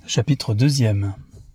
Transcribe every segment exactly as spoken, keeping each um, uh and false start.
Chapitre deuxième.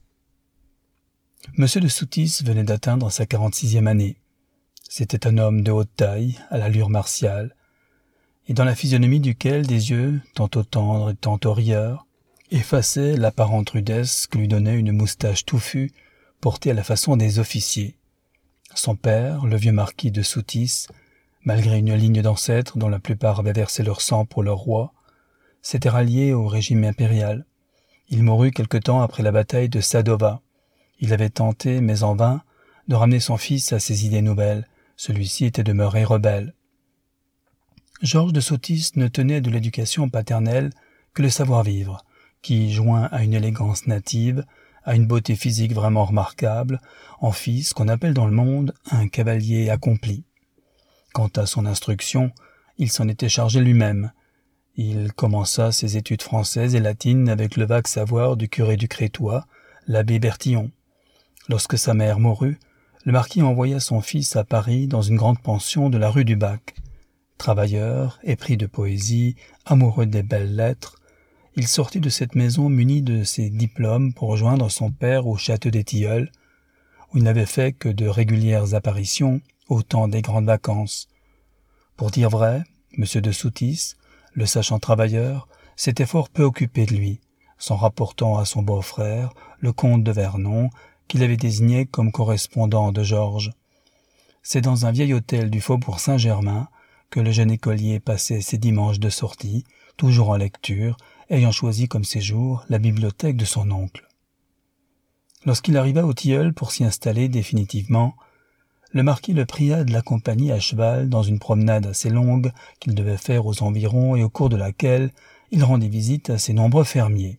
Monsieur de Souttis venait d'atteindre sa quarante-sixième année. C'était un homme de haute taille, à l'allure martiale, et dans la physionomie duquel des yeux, tantôt tendres et tantôt rieurs, effaçaient l'apparente rudesse que lui donnait une moustache touffue, portée à la façon des officiers. Son père, le vieux marquis de Souttis, malgré une ligne d'ancêtres dont la plupart avaient versé leur sang pour leur roi, s'était rallié au régime impérial. Il mourut quelque temps après la bataille de Sadova. Il avait tenté, mais en vain, de ramener son fils à ses idées nouvelles. Celui-ci était demeuré rebelle. Georges de Souttis ne tenait de l'éducation paternelle que le savoir-vivre, qui, joint à une élégance native, à une beauté physique vraiment remarquable, en fit ce qu'on appelle dans le monde un cavalier accompli. Quant à son instruction, il s'en était chargé lui-même. Il commença ses études françaises et latines avec le vague savoir du curé du Crétois, l'abbé Bertillon. Lorsque sa mère mourut, le marquis envoya son fils à Paris dans une grande pension de la rue du Bac. Travailleur, épris de poésie, amoureux des belles lettres, il sortit de cette maison muni de ses diplômes pour rejoindre son père au château des Tilleuls, où il n'avait fait que de régulières apparitions au temps des grandes vacances. Pour dire vrai, monsieur de Souttis, le sachant travailleur, s'était fort peu occupé de lui, s'en rapportant à son beau-frère, le comte de Vernon, qu'il avait désigné comme correspondant de Georges. C'est dans un vieil hôtel du faubourg Saint-Germain que le jeune écolier passait ses dimanches de sortie, toujours en lecture, ayant choisi comme séjour la bibliothèque de son oncle. Lorsqu'il arriva au Tilleul pour s'y installer définitivement, le marquis le pria de l'accompagner à cheval dans une promenade assez longue qu'il devait faire aux environs et au cours de laquelle il rendit visite à ses nombreux fermiers.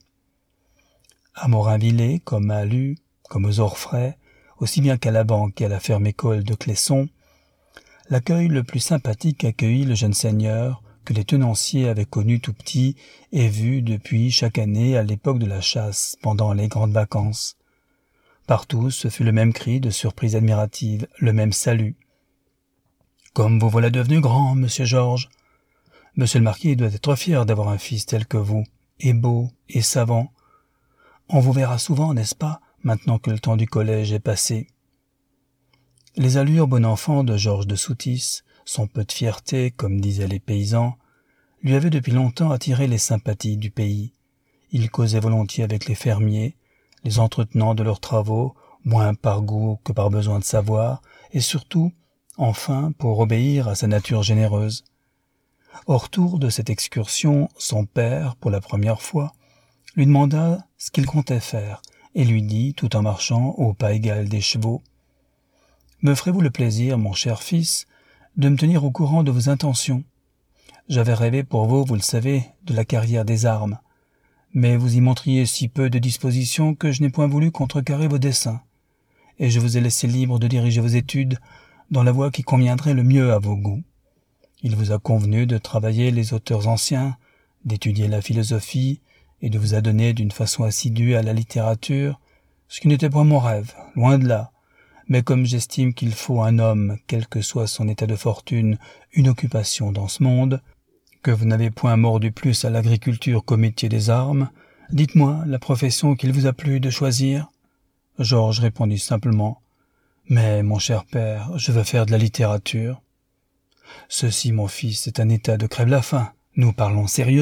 À Morinvillers, comme à Luz, comme aux Orfrais, aussi bien qu'à la banque et à la ferme-école de Clesson, l'accueil le plus sympathique accueillit le jeune seigneur que les tenanciers avaient connu tout petit et vu depuis chaque année à l'époque de la chasse, pendant les grandes vacances. Partout, ce fut le même cri de surprise admirative, le même salut. « Comme vous voilà devenu grand, monsieur Georges. Monsieur le marquis doit être fier d'avoir un fils tel que vous, et beau, et savant. On vous verra souvent, n'est-ce pas, maintenant que le temps du collège est passé. » Les allures bon enfant de Georges de Souttis, son peu de fierté, comme disaient les paysans, lui avaient depuis longtemps attiré les sympathies du pays. Il causait volontiers avec les fermiers, les entretenant de leurs travaux, moins par goût que par besoin de savoir, et surtout, enfin, pour obéir à sa nature généreuse. Au retour de cette excursion, son père, pour la première fois, lui demanda ce qu'il comptait faire, et lui dit, tout en marchant au pas égal des chevaux, « Me ferez-vous le plaisir, mon cher fils, de me tenir au courant de vos intentions? J'avais rêvé pour vous, vous le savez, de la carrière des armes. Mais vous y montriez si peu de disposition que je n'ai point voulu contrecarrer vos desseins, et je vous ai laissé libre de diriger vos études dans la voie qui conviendrait le mieux à vos goûts. Il vous a convenu de travailler les auteurs anciens, d'étudier la philosophie, et de vous adonner d'une façon assidue à la littérature, ce qui n'était pas mon rêve, loin de là, mais comme j'estime qu'il faut à un homme, quel que soit son état de fortune, une occupation dans ce monde, que vous n'avez point mordu plus à l'agriculture qu'au métier des armes, dites-moi la profession qu'il vous a plu de choisir. » Georges répondit simplement, « Mais, mon cher père, je veux faire de la littérature. »« Ceci, mon fils, est un état de crève-la-faim. Nous parlons sérieusement. »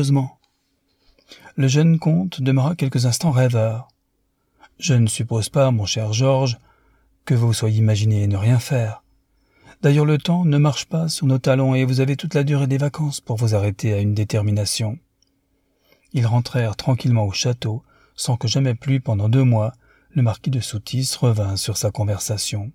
Le jeune comte demeura quelques instants rêveur. « Je ne suppose pas, mon cher Georges, que vous soyez imaginé ne rien faire. D'ailleurs, le temps ne marche pas sur nos talons et vous avez toute la durée des vacances pour vous arrêter à une détermination. » Ils rentrèrent tranquillement au château, sans que jamais plus pendant deux mois, le marquis de Souttis revint sur sa conversation.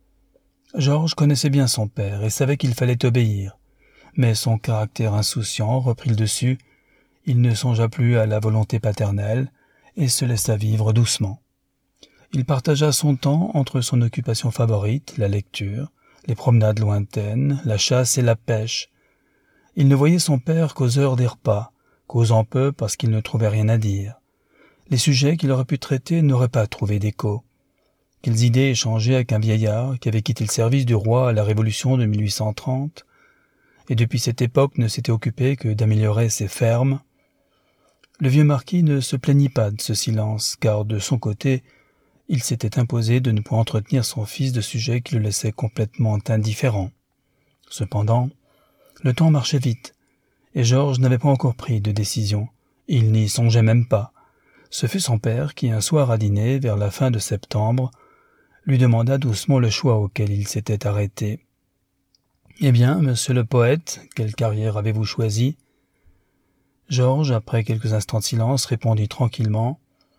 Georges connaissait bien son père et savait qu'il fallait obéir, mais son caractère insouciant reprit le dessus, il ne songea plus à la volonté paternelle et se laissa vivre doucement. Il partagea son temps entre son occupation favorite, la lecture, les promenades lointaines, la chasse et la pêche. Il ne voyait son père qu'aux heures des repas, causant peu parce qu'il ne trouvait rien à dire. Les sujets qu'il aurait pu traiter n'auraient pas trouvé d'écho. Quelles idées échanger avec un vieillard qui avait quitté le service du roi à la Révolution de mille huit cent trente, et depuis cette époque ne s'était occupé que d'améliorer ses fermes. Le vieux marquis ne se plaignit pas de ce silence, car de son côté, il s'était imposé de ne point entretenir son fils de sujets qui le laissaient complètement indifférent. Cependant, le temps marchait vite, et Georges n'avait pas encore pris de décision. Il n'y songeait même pas. Ce fut son père qui, un soir à dîner, vers la fin de septembre, lui demanda doucement le choix auquel il s'était arrêté. « Eh bien, monsieur le poète, quelle carrière avez-vous choisi ?» Georges, après quelques instants de silence, répondit tranquillement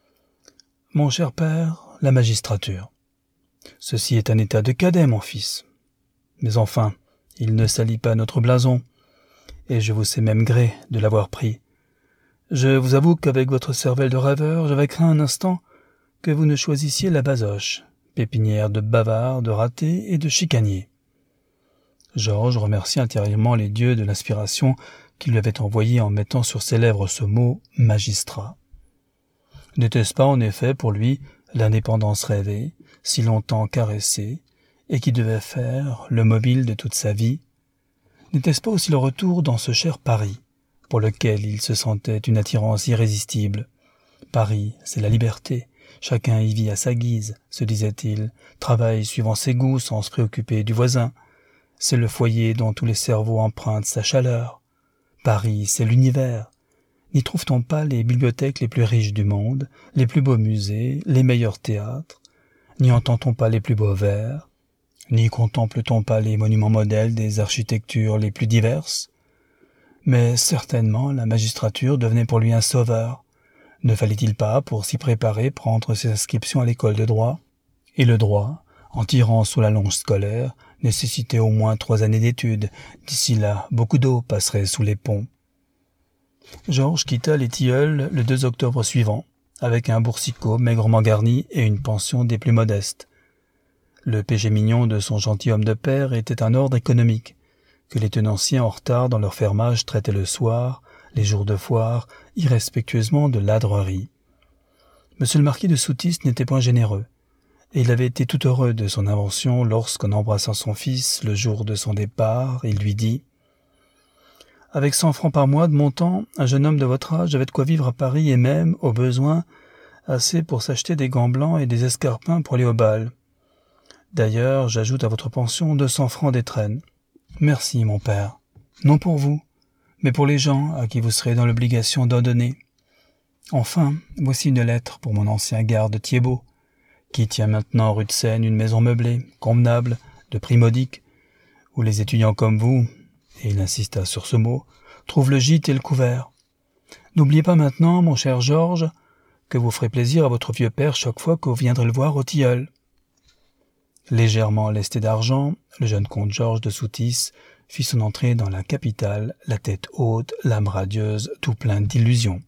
« Mon cher père, la magistrature. Ceci est un état de cadet, mon fils. Mais enfin, il ne salit pas notre blason, et je vous sais même gré de l'avoir pris. Je vous avoue qu'avec votre cervelle de rêveur, j'avais craint un instant que vous ne choisissiez la basoche, pépinière de bavards, de ratés et de chicaniers. » Georges remercia intérieurement les dieux de l'inspiration qui lui avaient envoyé en mettant sur ses lèvres ce mot « magistrat ». N'était-ce pas en effet pour lui l'indépendance rêvée, si longtemps caressée, et qui devait faire le mobile de toute sa vie? N'était-ce pas aussi le retour dans ce cher Paris, pour lequel il se sentait une attirance irrésistible? Paris, c'est la liberté, chacun y vit à sa guise, se disait-il, travaille suivant ses goûts sans se préoccuper du voisin. C'est le foyer dont tous les cerveaux empruntent sa chaleur. Paris, c'est l'univers. N'y trouve-t-on pas les bibliothèques les plus riches du monde, les plus beaux musées, les meilleurs théâtres? N'y entend-on pas les plus beaux vers? N'y contemple-t-on pas les monuments modèles des architectures les plus diverses? Mais certainement la magistrature devenait pour lui un sauveur. Ne fallait-il pas, pour s'y préparer, prendre ses inscriptions à l'école de droit? Et le droit, en tirant sous la longe scolaire, nécessitait au moins trois années d'études. D'ici là, beaucoup d'eau passerait sous les ponts. Georges quitta les Tilleuls le deux octobre suivant, avec un boursicot maigrement garni et une pension des plus modestes. Le péché mignon de son gentilhomme de père était un ordre économique, que les tenanciers en retard dans leur fermage traitaient le soir, les jours de foire, irrespectueusement de ladrerie. Monsieur le marquis de Soutisse n'était point généreux, et il avait été tout heureux de son invention lorsqu'en embrassant son fils le jour de son départ, il lui dit « Avec cent francs par mois de mon temps, un jeune homme de votre âge avait de quoi vivre à Paris et même, au besoin, assez pour s'acheter des gants blancs et des escarpins pour aller au bal. D'ailleurs, j'ajoute à votre pension deux cents francs d'étrenne. Merci, mon père. Non pour vous, mais pour les gens à qui vous serez dans l'obligation d'en donner. Enfin, voici une lettre pour mon ancien garde Thiébaut, qui tient maintenant rue de Seine une maison meublée, convenable, de prix modique, où les étudiants comme vous, et il insista sur ce mot, trouvent le gîte et le couvert. N'oubliez pas maintenant, mon cher Georges, que vous ferez plaisir à votre vieux père chaque fois que vous viendrez le voir au Tilleul. » Légèrement lesté d'argent, le jeune comte Georges de Soutisse fit son entrée dans la capitale, la tête haute, l'âme radieuse, tout plein d'illusions.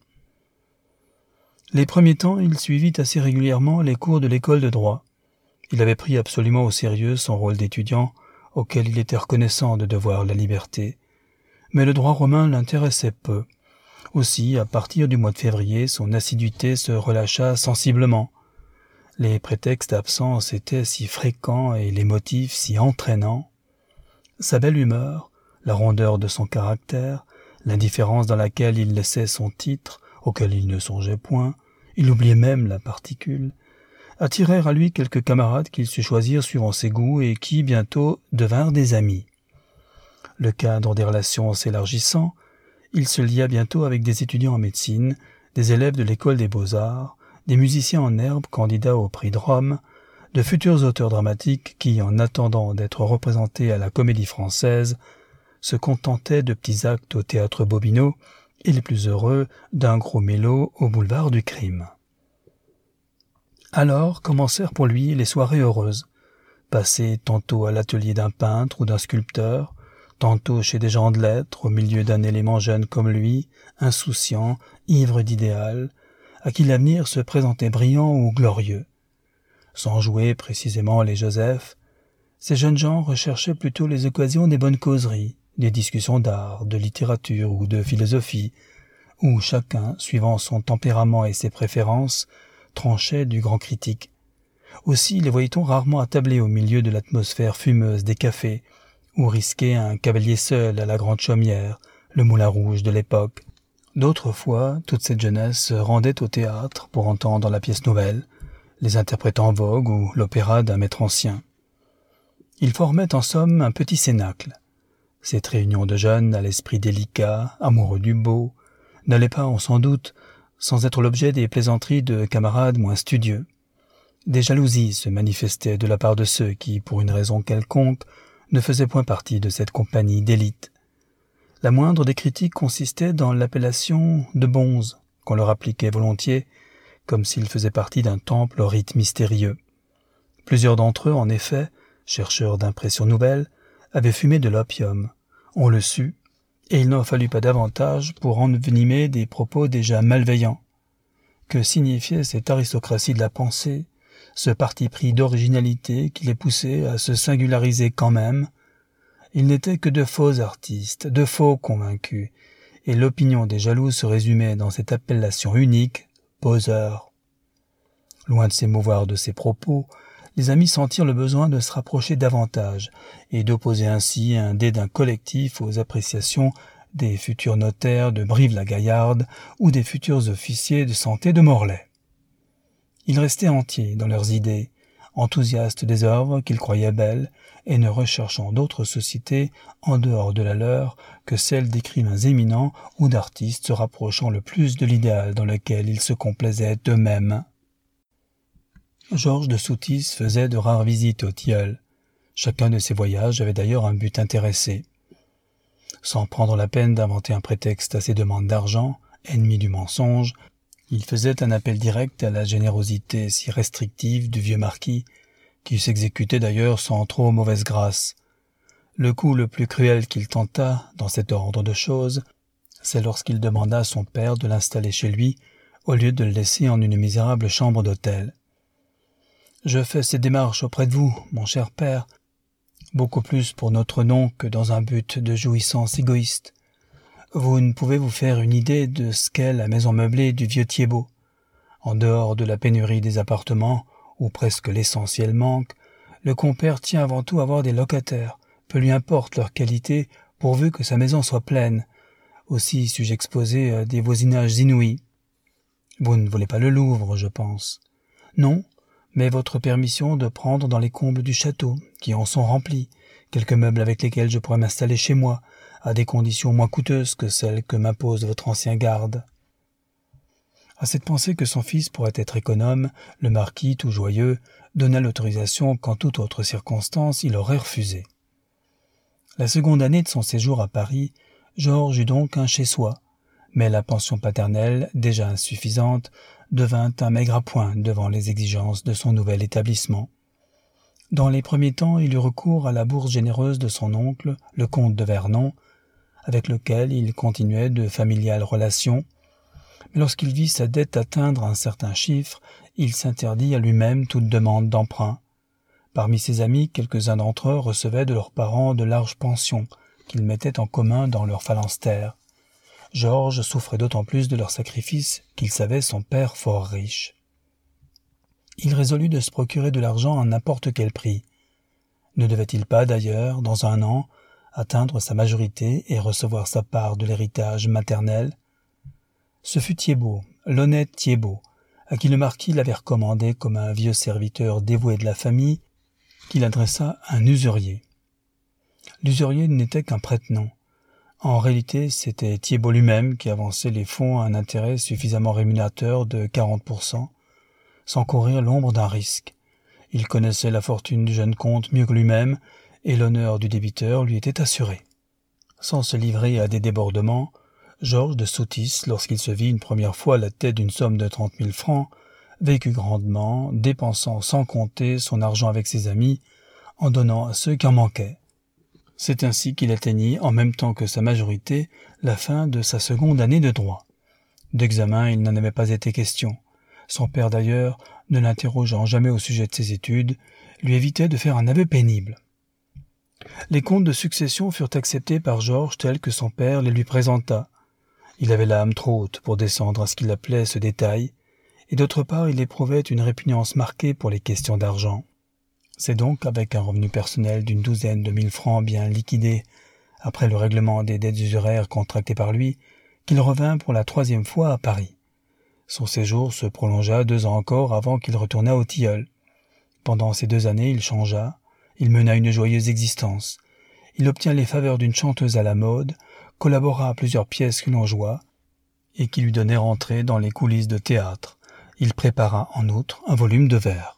Les premiers temps, il suivit assez régulièrement les cours de l'école de droit. Il avait pris absolument au sérieux son rôle d'étudiant, auquel il était reconnaissant de devoir la liberté. Mais le droit romain l'intéressait peu. Aussi, à partir du mois de février, son assiduité se relâcha sensiblement. Les prétextes d'absence étaient si fréquents et les motifs si entraînants. Sa belle humeur, la rondeur de son caractère, l'indifférence dans laquelle il laissait son titre, auquel il ne songeait point, il oubliait même la particule, attirèrent à lui quelques camarades qu'il sut choisir suivant ses goûts et qui, bientôt, devinrent des amis. Le cadre des relations s'élargissant, il se lia bientôt avec des étudiants en médecine, des élèves de l'école des beaux-arts, des musiciens en herbe candidats au prix de Rome, de futurs auteurs dramatiques qui, en attendant d'être représentés à la Comédie-Française, se contentaient de petits actes au théâtre Bobino et les plus heureux d'un gros mélo au boulevard du Crime. Alors commencèrent pour lui les soirées heureuses, passées tantôt à l'atelier d'un peintre ou d'un sculpteur, tantôt chez des gens de lettres, au milieu d'un élément jeune comme lui, insouciant, ivre d'idéal, à qui l'avenir se présentait brillant ou glorieux. Sans jouer précisément les Joseph, ces jeunes gens recherchaient plutôt les occasions des bonnes causeries, des discussions d'art, de littérature ou de philosophie, où chacun, suivant son tempérament et ses préférences, tranchait du grand critique. Aussi les voyait-on rarement attablés au milieu de l'atmosphère fumeuse des cafés, ou risquer un cavalier seul à la grande chaumière, le moulin rouge de l'époque. D'autres fois, toute cette jeunesse se rendait au théâtre pour entendre la pièce nouvelle, les interprètes en vogue ou l'opéra d'un maître ancien. Ils formaient en somme un petit cénacle. Cette réunion de jeunes à l'esprit délicat, amoureux du beau, n'allait pas, on s'en doute, sans être l'objet des plaisanteries de camarades moins studieux. Des jalousies se manifestaient de la part de ceux qui, pour une raison quelconque, ne faisaient point partie de cette compagnie d'élite. La moindre des critiques consistait dans l'appellation de bonzes qu'on leur appliquait volontiers, comme s'ils faisaient partie d'un temple au rite mystérieux. Plusieurs d'entre eux, en effet, chercheurs d'impressions nouvelles, avaient fumé de l'opium. On le sut, et il n'en fallut pas davantage pour envenimer des propos déjà malveillants. Que signifiait cette aristocratie de la pensée, ce parti pris d'originalité qui les poussait à se singulariser quand même? Ils n'étaient que de faux artistes, de faux convaincus, et l'opinion des jaloux se résumait dans cette appellation unique, poseurs. Loin de s'émouvoir de ces propos, les amis sentirent le besoin de se rapprocher davantage et d'opposer ainsi un dédain collectif aux appréciations des futurs notaires de Brive-la-Gaillarde ou des futurs officiers de santé de Morlaix. Ils restaient entiers dans leurs idées, enthousiastes des œuvres qu'ils croyaient belles et ne recherchant d'autres sociétés en dehors de la leur que celles d'écrivains éminents ou d'artistes se rapprochant le plus de l'idéal dans lequel ils se complaisaient eux-mêmes. Georges de Soutis faisait de rares visites au tilleul. Chacun de ses voyages avait d'ailleurs un but intéressé. Sans prendre la peine d'inventer un prétexte à ses demandes d'argent, ennemi du mensonge, il faisait un appel direct à la générosité si restrictive du vieux marquis, qui s'exécutait d'ailleurs sans trop mauvaise grâce. Le coup le plus cruel qu'il tenta, dans cet ordre de choses, c'est lorsqu'il demanda à son père de l'installer chez lui, au lieu de le laisser en une misérable chambre d'hôtel. « Je fais ces démarches auprès de vous, mon cher père, beaucoup plus pour notre nom que dans un but de jouissance égoïste. Vous ne pouvez vous faire une idée de ce qu'est la maison meublée du vieux Thiébaut. En dehors de la pénurie des appartements, où presque l'essentiel manque, le compère tient avant tout à avoir des locataires, peu lui importe leur qualité, pourvu que sa maison soit pleine. Aussi suis-je exposé à des voisinages inouïs. Vous ne voulez pas le Louvre, je pense. Non, mais votre permission de prendre dans les combles du château, qui en sont remplis, quelques meubles avec lesquels je pourrais m'installer chez moi, à des conditions moins coûteuses que celles que m'impose votre ancien garde. » À cette pensée que son fils pourrait être économe, le marquis, tout joyeux, donna l'autorisation qu'en toute autre circonstance il aurait refusé. La seconde année de son séjour à Paris, Georges eut donc un chez-soi, mais la pension paternelle, déjà insuffisante, devint un maigre appoint devant les exigences de son nouvel établissement. Dans les premiers temps, il eut recours à la bourse généreuse de son oncle, le comte de Vernon, avec lequel il continuait de familiales relations, mais lorsqu'il vit sa dette atteindre un certain chiffre, il s'interdit à lui-même toute demande d'emprunt. Parmi ses amis, quelques-uns d'entre eux recevaient de leurs parents de larges pensions qu'ils mettaient en commun dans leur phalanstère. Georges souffrait d'autant plus de leur sacrifice qu'il savait son père fort riche. Il résolut de se procurer de l'argent à n'importe quel prix. Ne devait-il pas, d'ailleurs, dans un an, atteindre sa majorité et recevoir sa part de l'héritage maternel? Ce fut Thiébaut, l'honnête Thiébaut, à qui le marquis l'avait recommandé comme un vieux serviteur dévoué de la famille, qu'il adressa à un usurier. L'usurier n'était qu'un prête-nom. En réalité, c'était Thiébaut lui-même qui avançait les fonds à un intérêt suffisamment rémunérateur de quarante pour cent, sans courir l'ombre d'un risque. Il connaissait la fortune du jeune comte mieux que lui-même, et l'honneur du débiteur lui était assuré. Sans se livrer à des débordements, Georges de Soutis, lorsqu'il se vit une première fois à la tête d'une somme de trente mille francs, vécut grandement, dépensant sans compter son argent avec ses amis, en donnant à ceux qui en manquaient. C'est ainsi qu'il atteignit, en même temps que sa majorité, la fin de sa seconde année de droit. D'examen, il n'en avait pas été question. Son père, d'ailleurs, ne l'interrogeant jamais au sujet de ses études, lui évitait de faire un aveu pénible. Les comptes de succession furent acceptés par Georges tels que son père les lui présenta. Il avait l'âme trop haute pour descendre à ce qu'il appelait ce détail, et d'autre part il éprouvait une répugnance marquée pour les questions d'argent. C'est donc avec un revenu personnel d'une douzaine de mille francs bien liquidés, après le règlement des dettes usuraires contractées par lui, qu'il revint pour la troisième fois à Paris. Son séjour se prolongea deux ans encore avant qu'il retournât au Tilleul. Pendant ces deux années, il changea, il mena une joyeuse existence. Il obtint les faveurs d'une chanteuse à la mode, collabora à plusieurs pièces que l'on joua, et qui lui donnaient entrée dans les coulisses de théâtre. Il prépara, en outre, un volume de vers.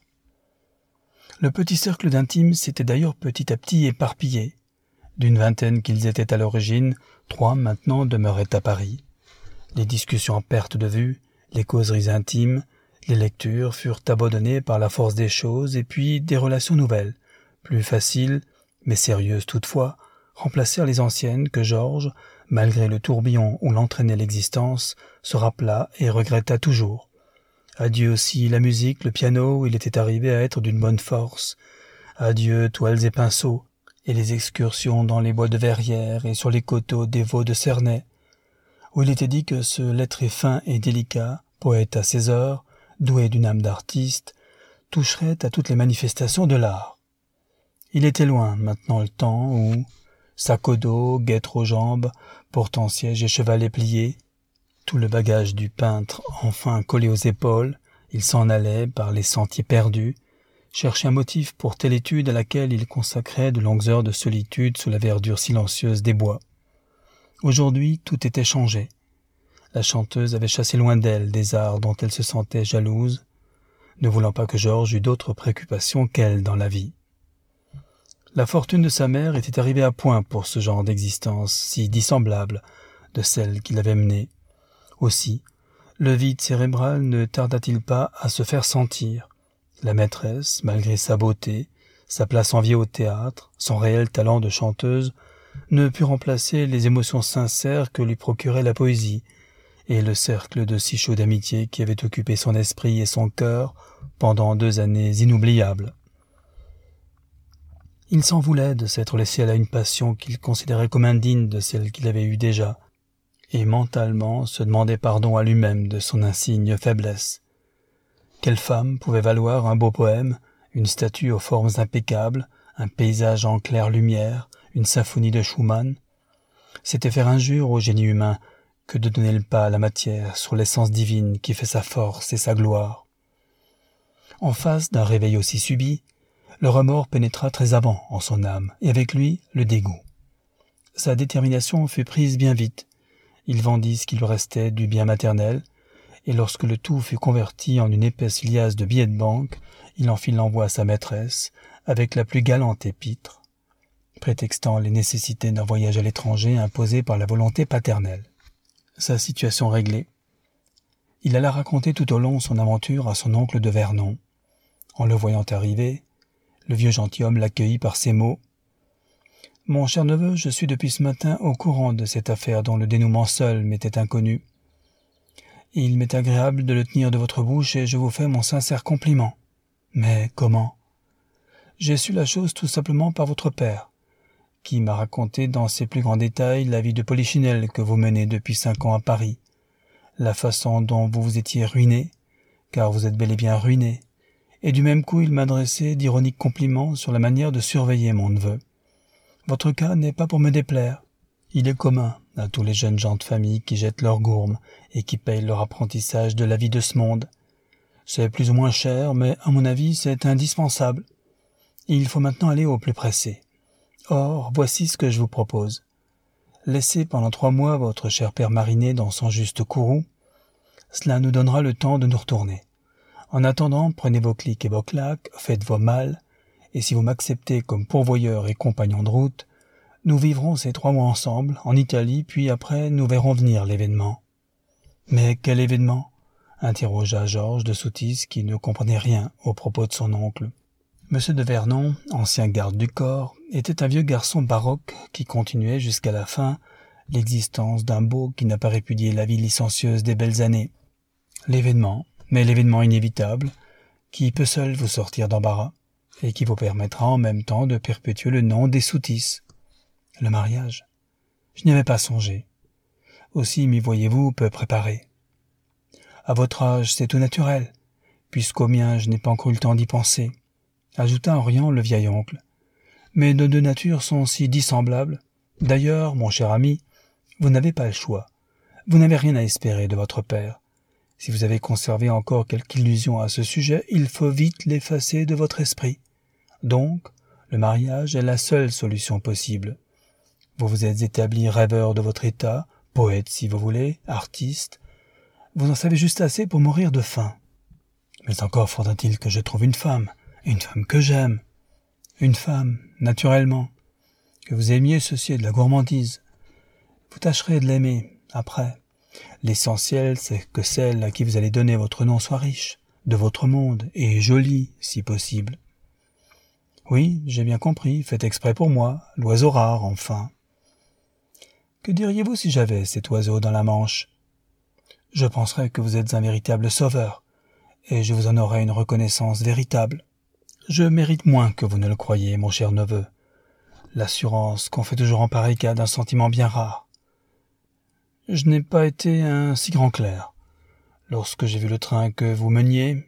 Le petit cercle d'intimes s'était d'ailleurs petit à petit éparpillé. D'une vingtaine qu'ils étaient à l'origine, trois maintenant demeuraient à Paris. Les discussions en perte de vue, les causeries intimes, les lectures furent abandonnées par la force des choses, et puis des relations nouvelles, plus faciles, mais sérieuses toutefois, remplacèrent les anciennes que Georges, malgré le tourbillon où l'entraînait l'existence, se rappela et regretta toujours. Adieu aussi la musique, le piano, où il était arrivé à être d'une bonne force. Adieu toiles et pinceaux, et les excursions dans les bois de Verrières et sur les coteaux des Vaux de Cernay, où il était dit que ce lettré fin et délicat, poète à ses heures, doué d'une âme d'artiste, toucherait à toutes les manifestations de l'art. Il était loin, maintenant, le temps où, sac au dos, guêtre aux jambes, portant siège et chevalet pliés, tout le bagage du peintre enfin collé aux épaules, il s'en allait par les sentiers perdus, chercher un motif pour telle étude à laquelle il consacrait de longues heures de solitude sous la verdure silencieuse des bois. Aujourd'hui, tout était changé. La chanteuse avait chassé loin d'elle des arts dont elle se sentait jalouse, ne voulant pas que Georges eût d'autres préoccupations qu'elle dans la vie. La fortune de sa mère était arrivée à point pour ce genre d'existence si dissemblable de celle qu'il avait menée. Aussi, le vide cérébral ne tarda-t-il pas à se faire sentir. La maîtresse, malgré sa beauté, sa place enviée au théâtre, son réel talent de chanteuse, ne put remplacer les émotions sincères que lui procurait la poésie, et le cercle de si chaude amitié qui avait occupé son esprit et son cœur pendant deux années inoubliables. Il s'en voulait de s'être laissé à une passion qu'il considérait comme indigne de celle qu'il avait eue déjà, et mentalement se demandait pardon à lui-même de son insigne faiblesse. Quelle femme pouvait valoir un beau poème, une statue aux formes impeccables, un paysage en claire lumière, une symphonie de Schumann? C'était faire injure au génie humain que de donner le pas à la matière sur l'essence divine qui fait sa force et sa gloire. En face d'un réveil aussi subit, le remords pénétra très avant en son âme, et avec lui le dégoût. Sa détermination fut prise bien vite. Il vendit ce qui lui restait du bien maternel, et lorsque le tout fut converti en une épaisse liasse de billets de banque, il en fit l'envoi à sa maîtresse, avec la plus galante épître, prétextant les nécessités d'un voyage à l'étranger imposé par la volonté paternelle. Sa situation réglée, il alla raconter tout au long son aventure à son oncle de Vernon. En le voyant arriver, le vieux gentilhomme l'accueillit par ces mots. « Mon cher neveu, je suis depuis ce matin au courant de cette affaire dont le dénouement seul m'était inconnu. Il m'est agréable de le tenir de votre bouche et je vous fais mon sincère compliment. Mais comment? J'ai su la chose tout simplement par votre père, qui m'a raconté dans ses plus grands détails la vie de Polichinelle que vous menez depuis cinq ans à Paris, la façon dont vous vous étiez ruiné, car vous êtes bel et bien ruiné, et du même coup il m'a adressé d'ironiques compliments sur la manière de surveiller mon neveu. Votre cas n'est pas pour me déplaire. Il est commun à tous les jeunes gens de famille qui jettent leur gourme et qui payent leur apprentissage de la vie de ce monde. C'est plus ou moins cher, mais à mon avis c'est indispensable. Il faut maintenant aller au plus pressé. Or, voici ce que je vous propose. Laissez pendant trois mois votre cher père mariner dans son juste courroux. Cela nous donnera le temps de nous retourner. En attendant, prenez vos clics et vos claques, faites vos malles, et si vous m'acceptez comme pourvoyeur et compagnon de route, nous vivrons ces trois mois ensemble, en Italie, puis après nous verrons venir l'événement. » « Mais quel événement ?» interrogea Georges de Soutises qui ne comprenait rien aux propos de son oncle. Monsieur de Vernon, ancien garde du corps, était un vieux garçon baroque qui continuait jusqu'à la fin l'existence d'un beau qui n'a pas répudié la vie licencieuse des belles années. L'événement, mais l'événement inévitable, qui peut seul vous sortir d'embarras, et qui vous permettra en même temps de perpétuer le nom des Soutises. Le mariage. Je n'y avais pas songé. Aussi m'y voyez-vous peu préparé. À votre âge, c'est tout naturel, puisqu'au mien je n'ai pas encore eu le temps d'y penser, ajouta en riant le vieil oncle. Mais nos deux natures sont si dissemblables. D'ailleurs, mon cher ami, vous n'avez pas le choix. Vous n'avez rien à espérer de votre père. Si vous avez conservé encore quelque illusion à ce sujet, il faut vite l'effacer de votre esprit. Donc, le mariage est la seule solution possible. Vous vous êtes établi rêveur de votre état, poète si vous voulez, artiste. Vous en savez juste assez pour mourir de faim. Mais encore faudra-t-il que je trouve une femme, une femme que j'aime. Une femme, naturellement. Que vous aimiez, ceci est de la gourmandise. Vous tâcherez de l'aimer, après. L'essentiel, c'est que celle à qui vous allez donner votre nom soit riche, de votre monde, et jolie, si possible. Oui, j'ai bien compris, faites exprès pour moi, l'oiseau rare, enfin. Que diriez-vous si j'avais cet oiseau dans la manche? Je penserais que vous êtes un véritable sauveur, et je vous en aurais une reconnaissance véritable. Je mérite moins que vous ne le croyez, mon cher neveu. L'assurance qu'on fait toujours en pareil cas d'un sentiment bien rare. Je n'ai pas été un si grand clerc. Lorsque j'ai vu le train que vous meniez,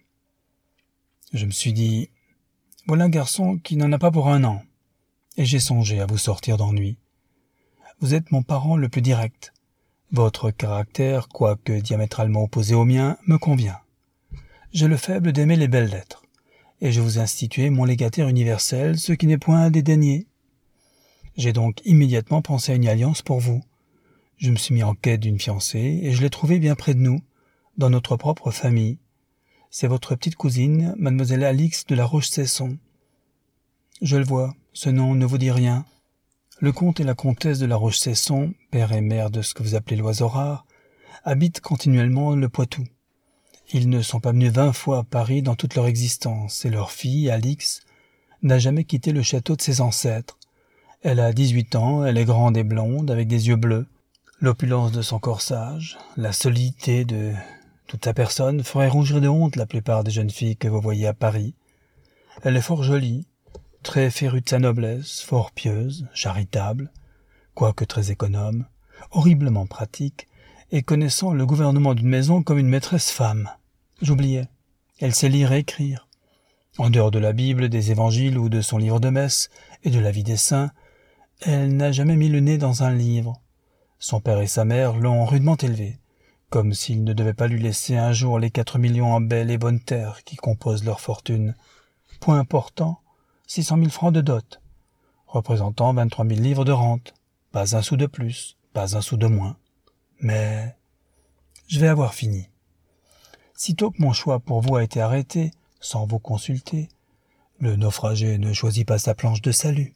je me suis dit, voilà un garçon qui n'en a pas pour un an, et j'ai songé à vous sortir d'ennui. Vous êtes mon parent le plus direct. Votre caractère, quoique diamétralement opposé au mien, me convient. J'ai le faible d'aimer les belles lettres, et je vous ai institué mon légataire universel, ce qui n'est point à dédaigner. J'ai donc immédiatement pensé à une alliance pour vous. Je me suis mis en quête d'une fiancée, et je l'ai trouvée bien près de nous, dans notre propre famille. C'est votre petite cousine, mademoiselle Alix de la Roche-Cesson. Je le vois, ce nom ne vous dit rien. Le comte et la comtesse de la Roche-Cesson, père et mère de ce que vous appelez l'oiseau rare, habitent continuellement le Poitou. Ils ne sont pas venus vingt fois à Paris dans toute leur existence, et leur fille, Alix, n'a jamais quitté le château de ses ancêtres. Elle a dix-huit ans, elle est grande et blonde, avec des yeux bleus. L'opulence de son corsage, la solidité de toute sa personne ferait rougir de honte la plupart des jeunes filles que vous voyez à Paris. Elle est fort jolie, très férue de sa noblesse, fort pieuse, charitable, quoique très économe, horriblement pratique, et connaissant le gouvernement d'une maison comme une maîtresse femme. J'oubliais, elle sait lire et écrire. En dehors de la Bible, des évangiles ou de son livre de messe et de la vie des saints, elle n'a jamais mis le nez dans un livre. Son père et sa mère l'ont rudement élevée, comme s'ils ne devaient pas lui laisser un jour les quatre millions en belles et bonnes terres qui composent leur fortune. Point important, six cent mille francs de dot, représentant vingt-trois mille livres de rente. Pas un sou de plus, pas un sou de moins. Mais je vais avoir fini. Sitôt que mon choix pour vous a été arrêté, sans vous consulter, le naufragé ne choisit pas sa planche de salut.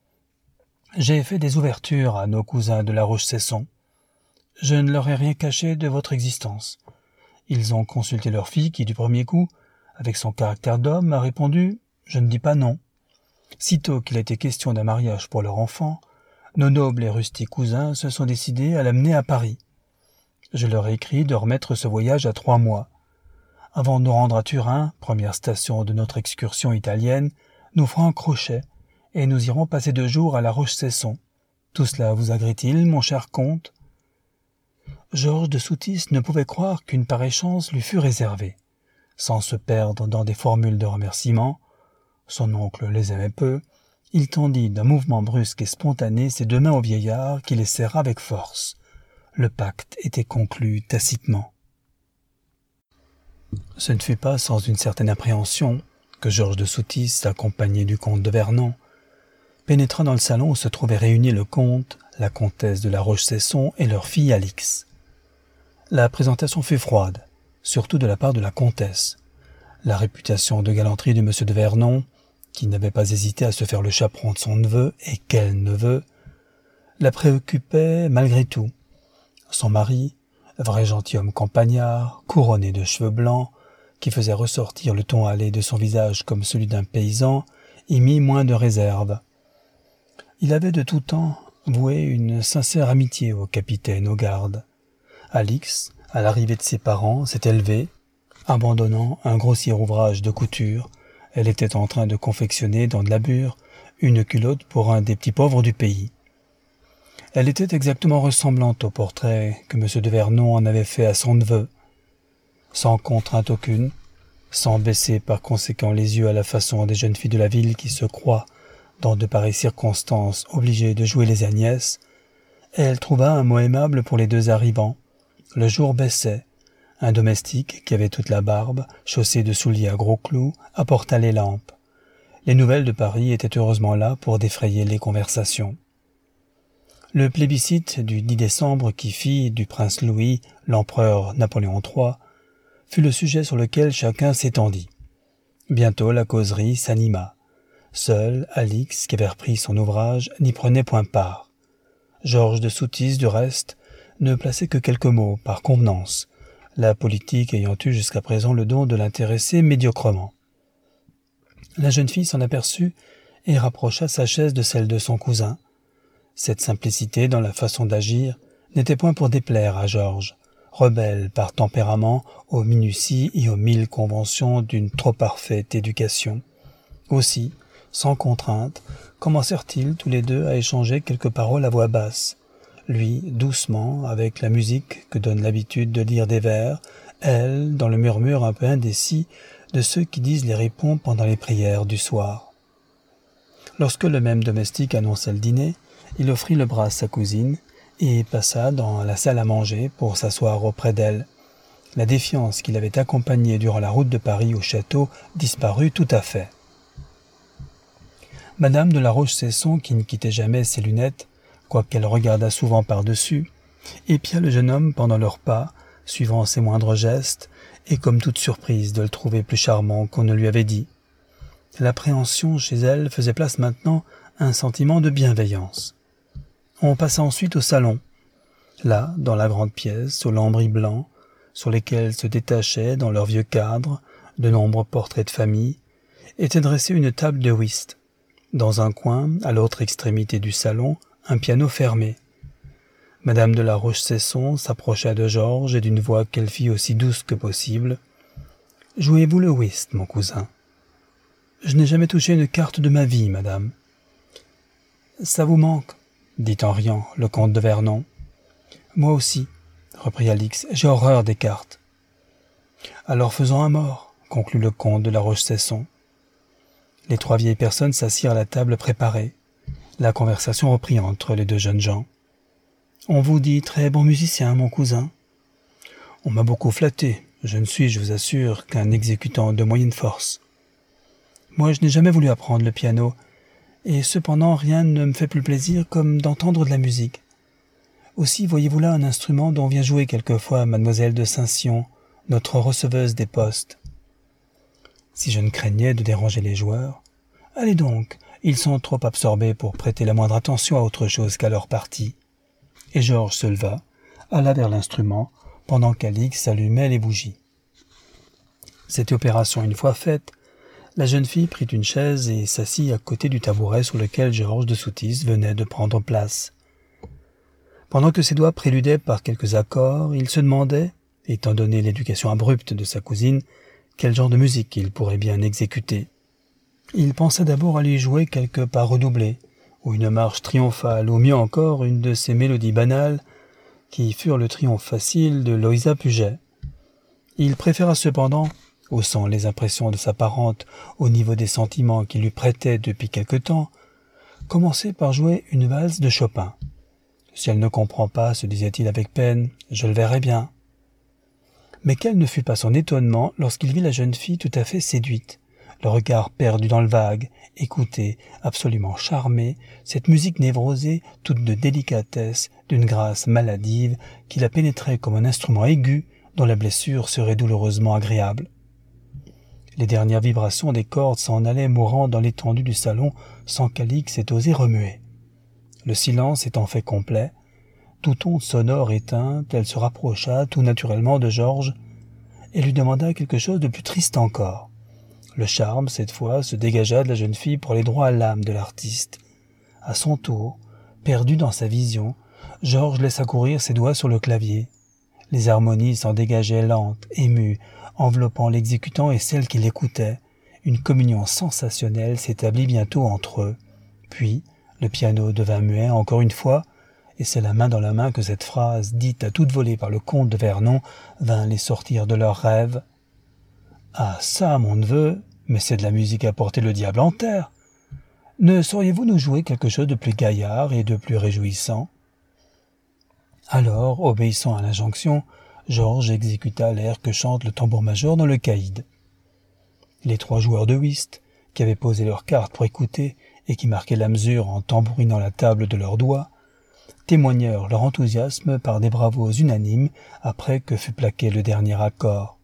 J'ai fait des ouvertures à nos cousins de la Roche-Cesson. Je ne leur ai rien caché de votre existence. Ils ont consulté leur fille qui, du premier coup, avec son caractère d'homme, a répondu « Je ne dis pas non ». Sitôt qu'il a été question d'un mariage pour leur enfant, nos nobles et rustiques cousins se sont décidés à l'amener à Paris. Je leur ai écrit de remettre ce voyage à trois mois. Avant de nous rendre à Turin, première station de notre excursion italienne, nous ferons un crochet, et nous irons passer deux jours à la Roche-Cesson. Tout cela vous agrée-t-il, mon cher comte? Georges de Soutis ne pouvait croire qu'une pareille chance lui fût réservée. Sans se perdre dans des formules de remerciement, son oncle les aimait peu, il tendit d'un mouvement brusque et spontané ses deux mains au vieillard qui les serra avec force. Le pacte était conclu tacitement. Ce ne fut pas sans une certaine appréhension que Georges de Soutis, accompagné du comte de Vernon, pénétra dans le salon où se trouvaient réunis le comte, la comtesse de la Roche-Cesson et leur fille Alix. La présentation fut froide, surtout de la part de la comtesse. La réputation de galanterie de M. de Vernon, qui n'avait pas hésité à se faire le chaperon de son neveu, et quel neveu, la préoccupait malgré tout. Son mari, vrai gentilhomme campagnard, couronné de cheveux blancs, qui faisait ressortir le ton hâlé de son visage comme celui d'un paysan, y mit moins de réserve. Il avait de tout temps voué une sincère amitié au capitaine aux gardes. Alix, à l'arrivée de ses parents, s'était levée. Abandonnant un grossier ouvrage de couture, elle était en train de confectionner dans de la bure une culotte pour un des petits pauvres du pays. Elle était exactement ressemblante au portrait que M. de Vernon en avait fait à son neveu. Sans contrainte aucune, sans baisser par conséquent les yeux à la façon des jeunes filles de la ville qui se croient, dans de pareilles circonstances, obligées de jouer les Agnès, elle trouva un mot aimable pour les deux arrivants, Le jour baissait. Un domestique, qui avait toute la barbe, chaussé de souliers à gros clous, apporta les lampes. Les nouvelles de Paris étaient heureusement là pour défrayer les conversations. Le plébiscite du dix décembre qui fit du prince Louis l'empereur Napoléon trois fut le sujet sur lequel chacun s'étendit. Bientôt la causerie s'anima. Seul Alix, qui avait repris son ouvrage, n'y prenait point part. Georges de Soutiz, du reste, ne plaçait que quelques mots, par convenance, la politique ayant eu jusqu'à présent le don de l'intéresser médiocrement. La jeune fille s'en aperçut et rapprocha sa chaise de celle de son cousin. Cette simplicité dans la façon d'agir n'était point pour déplaire à Georges, rebelle par tempérament aux minuties et aux mille conventions d'une trop parfaite éducation. Aussi, sans contrainte, commencèrent-ils tous les deux à échanger quelques paroles à voix basse. Lui, doucement, avec la musique que donne l'habitude de lire des vers, elle, dans le murmure un peu indécis de ceux qui disent les répons pendant les prières du soir. Lorsque le même domestique annonça le dîner, il offrit le bras à sa cousine et passa dans la salle à manger pour s'asseoir auprès d'elle. La défiance qui l'avait accompagné durant la route de Paris au château disparut tout à fait. Madame de la Roche-Cesson, qui ne quittait jamais ses lunettes, quoiqu'elle regardât souvent par-dessus, épia le jeune homme pendant leur pas, suivant ses moindres gestes, et comme toute surprise de le trouver plus charmant qu'on ne lui avait dit. L'appréhension chez elle faisait place maintenant à un sentiment de bienveillance. On passa ensuite au salon. Là, dans la grande pièce, aux lambris blancs, sur lesquels se détachaient, dans leurs vieux cadres, de nombreux portraits de famille, était dressée une table de whist. Dans un coin, à l'autre extrémité du salon, un piano fermé. Madame de la Roche-Cesson s'approcha de Georges et d'une voix qu'elle fit aussi douce que possible. « Jouez-vous le whist, mon cousin ?»« Je n'ai jamais touché une carte de ma vie, madame. »« Ça vous manque ?» dit en riant le comte de Vernon. « Moi aussi, » reprit Alix, « j'ai horreur des cartes. »« Alors faisons un mort, » conclut le comte de la Roche-Cesson. Les trois vieilles personnes s'assirent à la table préparée. La conversation reprit entre les deux jeunes gens. « On vous dit très bon musicien, mon cousin. »« On m'a beaucoup flatté. Je ne suis, je vous assure, qu'un exécutant de moyenne force. Moi, je n'ai jamais voulu apprendre le piano, et cependant rien ne me fait plus plaisir comme d'entendre de la musique. Aussi, voyez-vous là un instrument dont vient jouer quelquefois mademoiselle de Saint-Sion, notre receveuse des postes. Si je ne craignais de déranger les joueurs, allez donc, ils sont trop absorbés pour prêter la moindre attention à autre chose qu'à leur partie. » Et Georges se leva, alla vers l'instrument, pendant qu'Alix allumait les bougies. Cette opération une fois faite, la jeune fille prit une chaise et s'assit à côté du tabouret sur lequel Georges de Soutiz venait de prendre place. Pendant que ses doigts préludaient par quelques accords, il se demandait, étant donné l'éducation abrupte de sa cousine, quel genre de musique il pourrait bien exécuter. Il pensa d'abord à lui jouer quelques pas redoublés, ou une marche triomphale, ou mieux encore une de ces mélodies banales qui furent le triomphe facile de Loïsa Puget. Il préféra cependant, haussant les impressions de sa parente au niveau des sentiments qu'il lui prêtait depuis quelque temps, commencer par jouer une valse de Chopin. Si elle ne comprend pas, se disait-il avec peine, je le verrai bien. Mais quel ne fut pas son étonnement lorsqu'il vit la jeune fille tout à fait séduite, le regard perdu dans le vague, écouter, absolument charmé, cette musique névrosée, toute de délicatesse, d'une grâce maladive, qui la pénétrait comme un instrument aigu dont la blessure serait douloureusement agréable. Les dernières vibrations des cordes s'en allaient mourant dans l'étendue du salon sans qu'Alix ait osé remuer. Le silence étant fait complet, tout onde sonore éteinte, elle se rapprocha tout naturellement de Georges et lui demanda quelque chose de plus triste encore. Le charme, cette fois, se dégagea de la jeune fille pour aller droit à l'âme de l'artiste. À son tour, perdu dans sa vision, Georges laissa courir ses doigts sur le clavier. Les harmonies s'en dégageaient lentes, émues, enveloppant l'exécutant et celle qui l'écoutait. Une communion sensationnelle s'établit bientôt entre eux. Puis, le piano devint muet encore une fois, et c'est la main dans la main que cette phrase, dite à toute volée par le comte de Vernon, vint les sortir de leurs rêves. « Ah ça, mon neveu, mais c'est de la musique à porter le diable en terre. Ne sauriez-vous nous jouer quelque chose de plus gaillard et de plus réjouissant ?» Alors, obéissant à l'injonction, Georges exécuta l'air que chante le tambour-major dans le caïd. Les trois joueurs de whist, qui avaient posé leurs cartes pour écouter et qui marquaient la mesure en tambourinant la table de leurs doigts, témoignèrent leur enthousiasme par des bravos unanimes après que fut plaqué le dernier accord.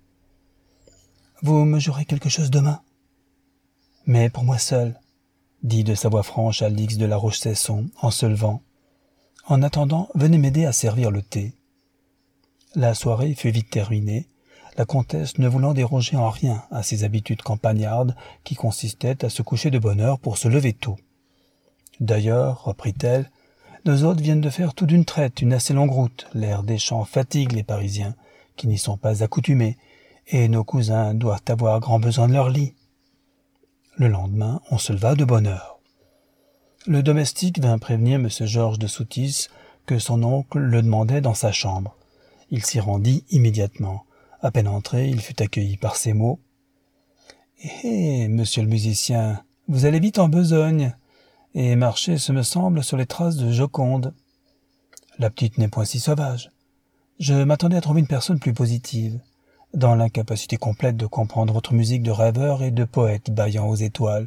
« Vous me jouerez quelque chose demain ?»« Mais pour moi seul, » dit de sa voix franche Alix de la Roche-Cesson en se levant. « En attendant, venez m'aider à servir le thé. » La soirée fut vite terminée, la comtesse ne voulant déroger en rien à ses habitudes campagnardes qui consistaient à se coucher de bonne heure pour se lever tôt. « D'ailleurs, reprit-elle, nos hôtes viennent de faire tout d'une traite une assez longue route, l'air des champs fatigue les Parisiens, qui n'y sont pas accoutumés, et nos cousins doivent avoir grand besoin de leur lit. » Le lendemain, on se leva de bonne heure. Le domestique vint prévenir M. Georges de Soutis que son oncle le demandait dans sa chambre. Il s'y rendit immédiatement. À peine entré, il fut accueilli par ces mots. « Eh, monsieur le musicien, vous allez vite en besogne, et marchez, ce me semble, sur les traces de Joconde. La petite n'est point si sauvage. Je m'attendais à trouver une personne plus positive, dans l'incapacité complète de comprendre votre musique de rêveur et de poète bâillant aux étoiles.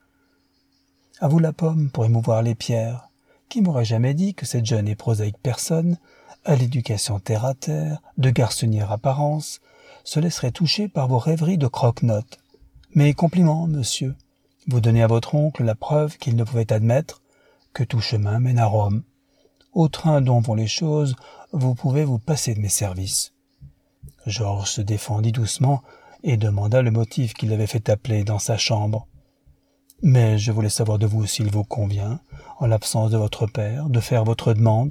À vous la pomme pour émouvoir les pierres. Qui m'aurait jamais dit que cette jeune et prosaïque personne, à l'éducation terre-à-terre, de garçonnière apparence, se laisserait toucher par vos rêveries de croque-notes. Mes compliments, monsieur. Vous donnez à votre oncle la preuve qu'il ne pouvait admettre que tout chemin mène à Rome. Au train dont vont les choses, vous pouvez vous passer de mes services. » Georges se défendit doucement et demanda le motif qui l'avait fait appeler dans sa chambre. « Mais je voulais savoir de vous s'il vous convient, en l'absence de votre père, de faire votre demande.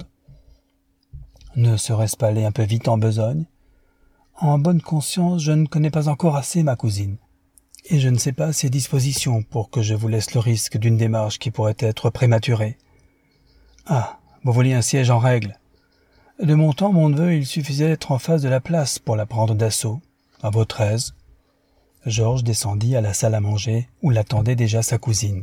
Ne serait-ce pas aller un peu vite en besogne? En bonne conscience, je ne connais pas encore assez ma cousine, et je ne sais pas ses dispositions pour que je vous laisse le risque d'une démarche qui pourrait être prématurée. Ah, vous vouliez un siège en règle. De mon temps, mon neveu, il suffisait d'être en face de la place pour la prendre d'assaut. À votre aise. » Georges descendit à la salle à manger, où l'attendait déjà sa cousine.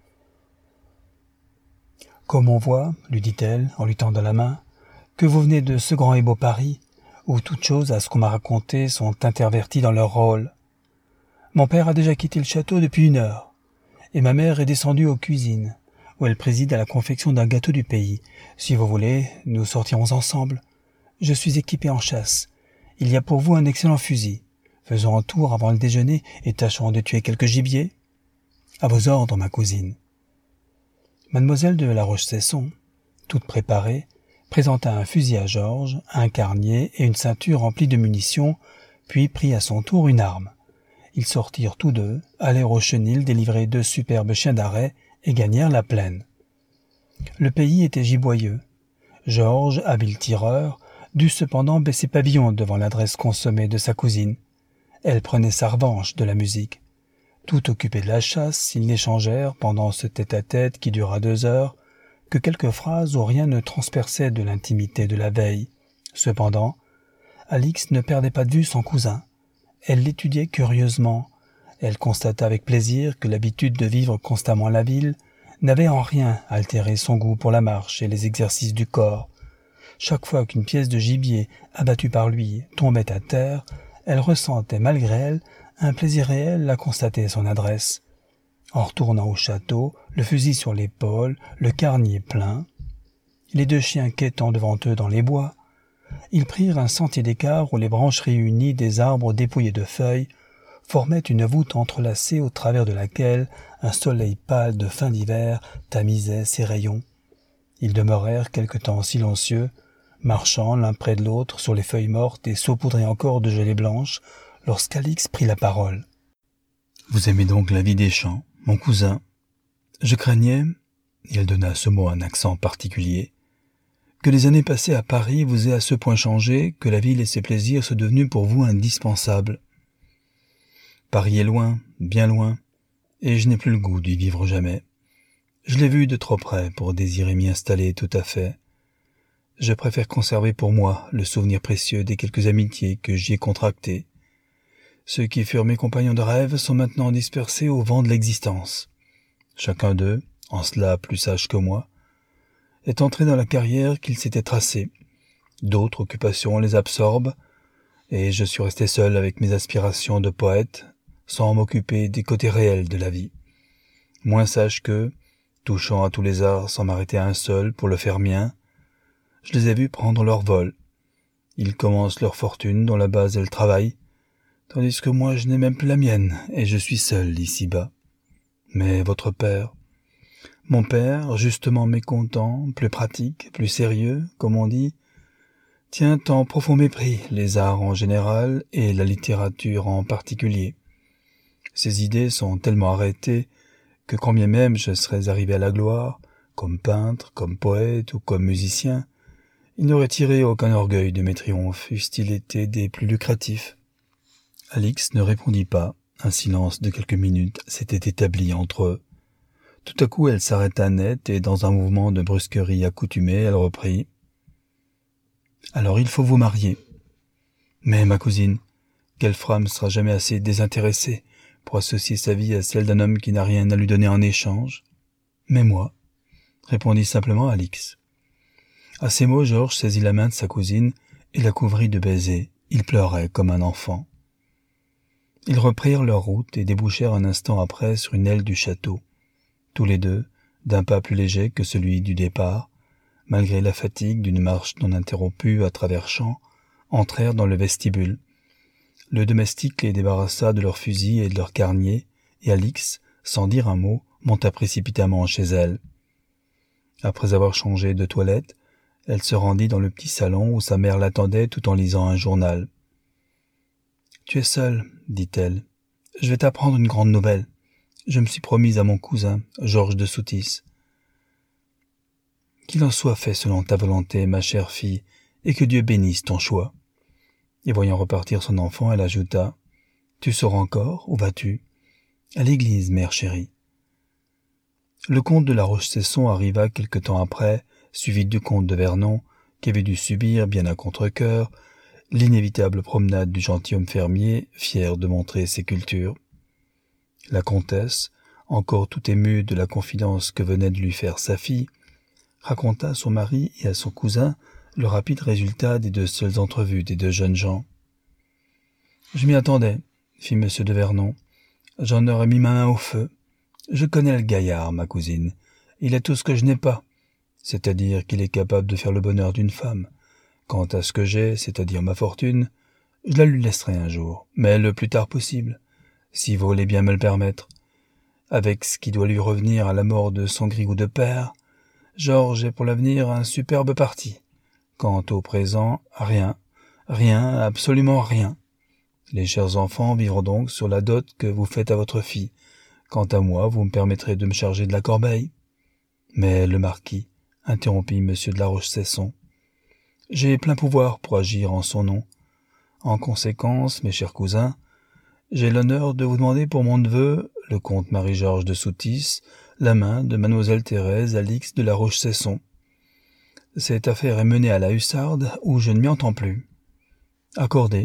« Comme on voit, lui dit-elle, en lui tendant la main, que vous venez de ce grand et beau Paris, où toutes choses, à ce qu'on m'a raconté, sont interverties dans leur rôle. Mon père a déjà quitté le château depuis une heure, et ma mère est descendue aux cuisines, où elle préside à la confection d'un gâteau du pays. Si vous voulez, nous sortirons ensemble. Je suis équipé en chasse. Il y a pour vous un excellent fusil. Faisons un tour avant le déjeuner et tâchons de tuer quelques gibiers. À vos ordres, ma cousine. » Mademoiselle de la Roche-Cesson, toute préparée, présenta un fusil à Georges, un carnier et une ceinture remplie de munitions, puis prit à son tour une arme. Ils sortirent tous deux, allèrent au chenil délivrer deux superbes chiens d'arrêt et gagnèrent la plaine. Le pays était giboyeux. Georges, habile tireur, dut cependant baisser pavillon devant l'adresse consommée de sa cousine. Elle prenait sa revanche de la musique. Tout occupés de la chasse, ils n'échangèrent, pendant ce tête-à-tête qui dura deux heures, que quelques phrases où rien ne transperçait de l'intimité de la veille. Cependant, Alix ne perdait pas de vue son cousin. Elle l'étudiait curieusement. Elle constata avec plaisir que l'habitude de vivre constamment la ville n'avait en rien altéré son goût pour la marche et les exercices du corps. Chaque fois qu'une pièce de gibier, abattue par lui, tombait à terre, elle ressentait malgré elle un plaisir réel à constater son adresse. En retournant au château, le fusil sur l'épaule, le carnier plein, les deux chiens quêtant devant eux dans les bois, ils prirent un sentier d'écart où les branches réunies des arbres dépouillés de feuilles formaient une voûte entrelacée au travers de laquelle un soleil pâle de fin d'hiver tamisait ses rayons. Ils demeurèrent quelque temps silencieux, marchant l'un près de l'autre sur les feuilles mortes et saupoudrées encore de gelée blanche, lorsqu'Alix prit la parole. « Vous aimez donc la vie des champs, mon cousin? Je craignais, et elle donna à ce mot un accent particulier, que les années passées à Paris vous aient à ce point changé que la ville et ses plaisirs soient devenus pour vous indispensables. Paris est loin, bien loin, et je n'ai plus le goût d'y vivre jamais. Je l'ai vu de trop près pour désirer m'y installer tout à fait. Je préfère conserver pour moi le souvenir précieux des quelques amitiés que j'y ai contractées. Ceux qui furent mes compagnons de rêve sont maintenant dispersés au vent de l'existence. Chacun d'eux, en cela plus sage que moi, est entré dans la carrière qu'il s'était tracée. D'autres occupations les absorbent, et je suis resté seul avec mes aspirations de poète, sans m'occuper des côtés réels de la vie. Moins sage qu'eux, touchant à tous les arts sans m'arrêter à un seul pour le faire mien, je les ai vus prendre leur vol. Ils commencent leur fortune dont la base est le travail, tandis que moi je n'ai même plus la mienne, et je suis seul ici-bas. Mais votre père, mon père, justement mécontent, plus pratique, plus sérieux, comme on dit, tient en profond mépris les arts en général et la littérature en particulier. Ses idées sont tellement arrêtées que quand bien même je serais arrivé à la gloire, comme peintre, comme poète ou comme musicien, il n'aurait tiré aucun orgueil de mes triomphes, eussent-ils été des plus lucratifs. Alix ne répondit pas. Un silence de quelques minutes s'était établi entre eux. Tout à coup, elle s'arrêta net et, dans un mouvement de brusquerie accoutumé, elle reprit. « Alors il faut vous marier. Mais, ma cousine, quelle femme sera jamais assez désintéressée pour associer sa vie à celle d'un homme qui n'a rien à lui donner en échange ? Mais moi, répondit simplement Alix. À ces mots, Georges saisit la main de sa cousine et la couvrit de baisers. Il pleurait comme un enfant. Ils reprirent leur route et débouchèrent un instant après sur une aile du château. Tous les deux, d'un pas plus léger que celui du départ, malgré la fatigue d'une marche non interrompue à travers champs, entrèrent dans le vestibule. Le domestique les débarrassa de leurs fusils et de leurs carniers, et Alix, sans dire un mot, monta précipitamment chez elle. Après avoir changé de toilette, elle se rendit dans le petit salon où sa mère l'attendait tout en lisant un journal. « Tu es seule, dit-elle. Je vais t'apprendre une grande nouvelle. Je me suis promise à mon cousin, Georges de Soutis. Qu'il en soit fait selon ta volonté, ma chère fille, et que Dieu bénisse ton choix. » Et voyant repartir son enfant, elle ajouta, « Tu sors encore, où vas-tu ? » ?»« À l'église, mère chérie. » Le comte de la Roche-Cesson arriva quelque temps après, suivi du comte de Vernon, qui avait dû subir, bien à contre-cœur, l'inévitable promenade du gentilhomme fermier, fier de montrer ses cultures. La comtesse, encore tout émue de la confidence que venait de lui faire sa fille, raconta à son mari et à son cousin le rapide résultat des deux seules entrevues des deux jeunes gens. « Je m'y attendais, fit M. de Vernon. J'en aurais mis ma main au feu. Je connais le gaillard, ma cousine. Il a tout ce que je n'ai pas, c'est-à-dire qu'il est capable de faire le bonheur d'une femme. Quant à ce que j'ai, c'est-à-dire ma fortune, je la lui laisserai un jour, mais le plus tard possible, si vous voulez bien me le permettre. Avec ce qui doit lui revenir à la mort de son grigou de père, Georges est pour l'avenir un superbe parti. Quant au présent, rien, rien, absolument rien. Les chers enfants vivront donc sur la dot que vous faites à votre fille. Quant à moi, vous me permettrez de me charger de la corbeille. » Mais le marquis, interrompit M. de la Roche-Cesson, « j'ai plein pouvoir pour agir en son nom. En conséquence, mes chers cousins, j'ai l'honneur de vous demander pour mon neveu, le comte Marie-Georges de Soutis, la main de mademoiselle Thérèse Alix de la Roche-Cesson. Cette affaire est menée à la hussarde, où je ne m'y entends plus. »« Accordé, »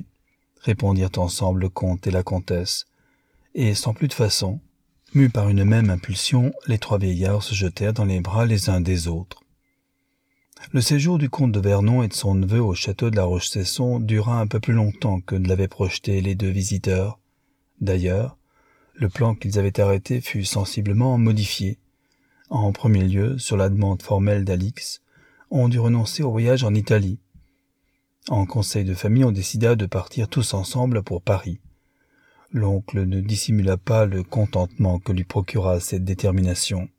répondirent ensemble le comte et la comtesse, et sans plus de façon, mus par une même impulsion, les trois vieillards se jetèrent dans les bras les uns des autres. Le séjour du comte de Vernon et de son neveu au château de la Roche-Cesson dura un peu plus longtemps que ne l'avaient projeté les deux visiteurs. D'ailleurs, le plan qu'ils avaient arrêté fut sensiblement modifié. En premier lieu, sur la demande formelle d'Alix, on dut renoncer au voyage en Italie. En conseil de famille, on décida de partir tous ensemble pour Paris. L'oncle ne dissimula pas le contentement que lui procura cette détermination.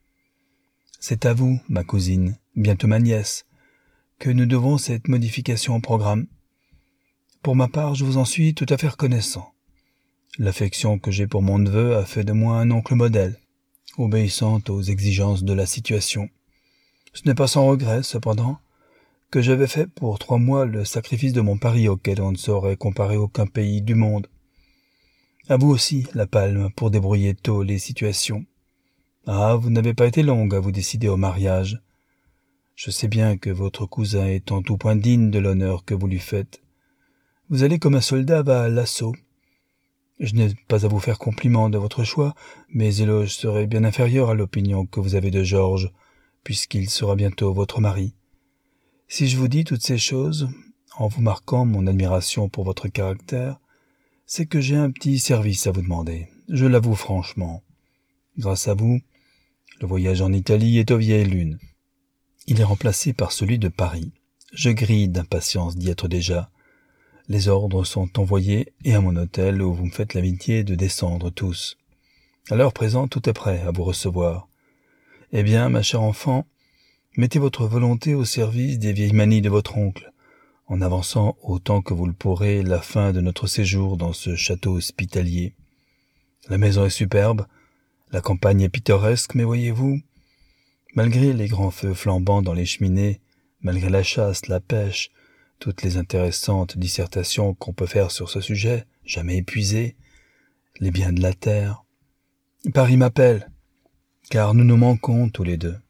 « C'est à vous, ma cousine, bientôt ma nièce, que nous devons cette modification au programme. Pour ma part, je vous en suis tout à fait reconnaissant. L'affection que j'ai pour mon neveu a fait de moi un oncle modèle, obéissant aux exigences de la situation. Ce n'est pas sans regret, cependant, que j'avais fait pour trois mois le sacrifice de mon Paris auquel on ne saurait comparer aucun pays du monde. À vous aussi, la palme, pour débrouiller tôt les situations. Ah, vous n'avez pas été longue à vous décider au mariage. Je sais bien que votre cousin est en tout point digne de l'honneur que vous lui faites. Vous allez comme un soldat va à l'assaut. Je n'ai pas à vous faire compliment de votre choix, mes éloges seraient bien inférieurs à l'opinion que vous avez de Georges, puisqu'il sera bientôt votre mari. Si je vous dis toutes ces choses, en vous marquant mon admiration pour votre caractère, c'est que j'ai un petit service à vous demander. Je l'avoue franchement. Grâce à vous, le voyage en Italie est aux vieilles lunes. Il est remplacé par celui de Paris. Je grille d'impatience d'y être déjà. Les ordres sont envoyés et à mon hôtel où vous me faites l'amitié de descendre tous. À l'heure présente, tout est prêt à vous recevoir. Eh bien, ma chère enfant, mettez votre volonté au service des vieilles manies de votre oncle, en avançant autant que vous le pourrez la fin de notre séjour dans ce château hospitalier. La maison est superbe, la campagne est pittoresque, mais voyez-vous, malgré les grands feux flambants dans les cheminées, malgré la chasse, la pêche, toutes les intéressantes dissertations qu'on peut faire sur ce sujet, jamais épuisées, les biens de la terre, Paris m'appelle, car nous nous manquons tous les deux.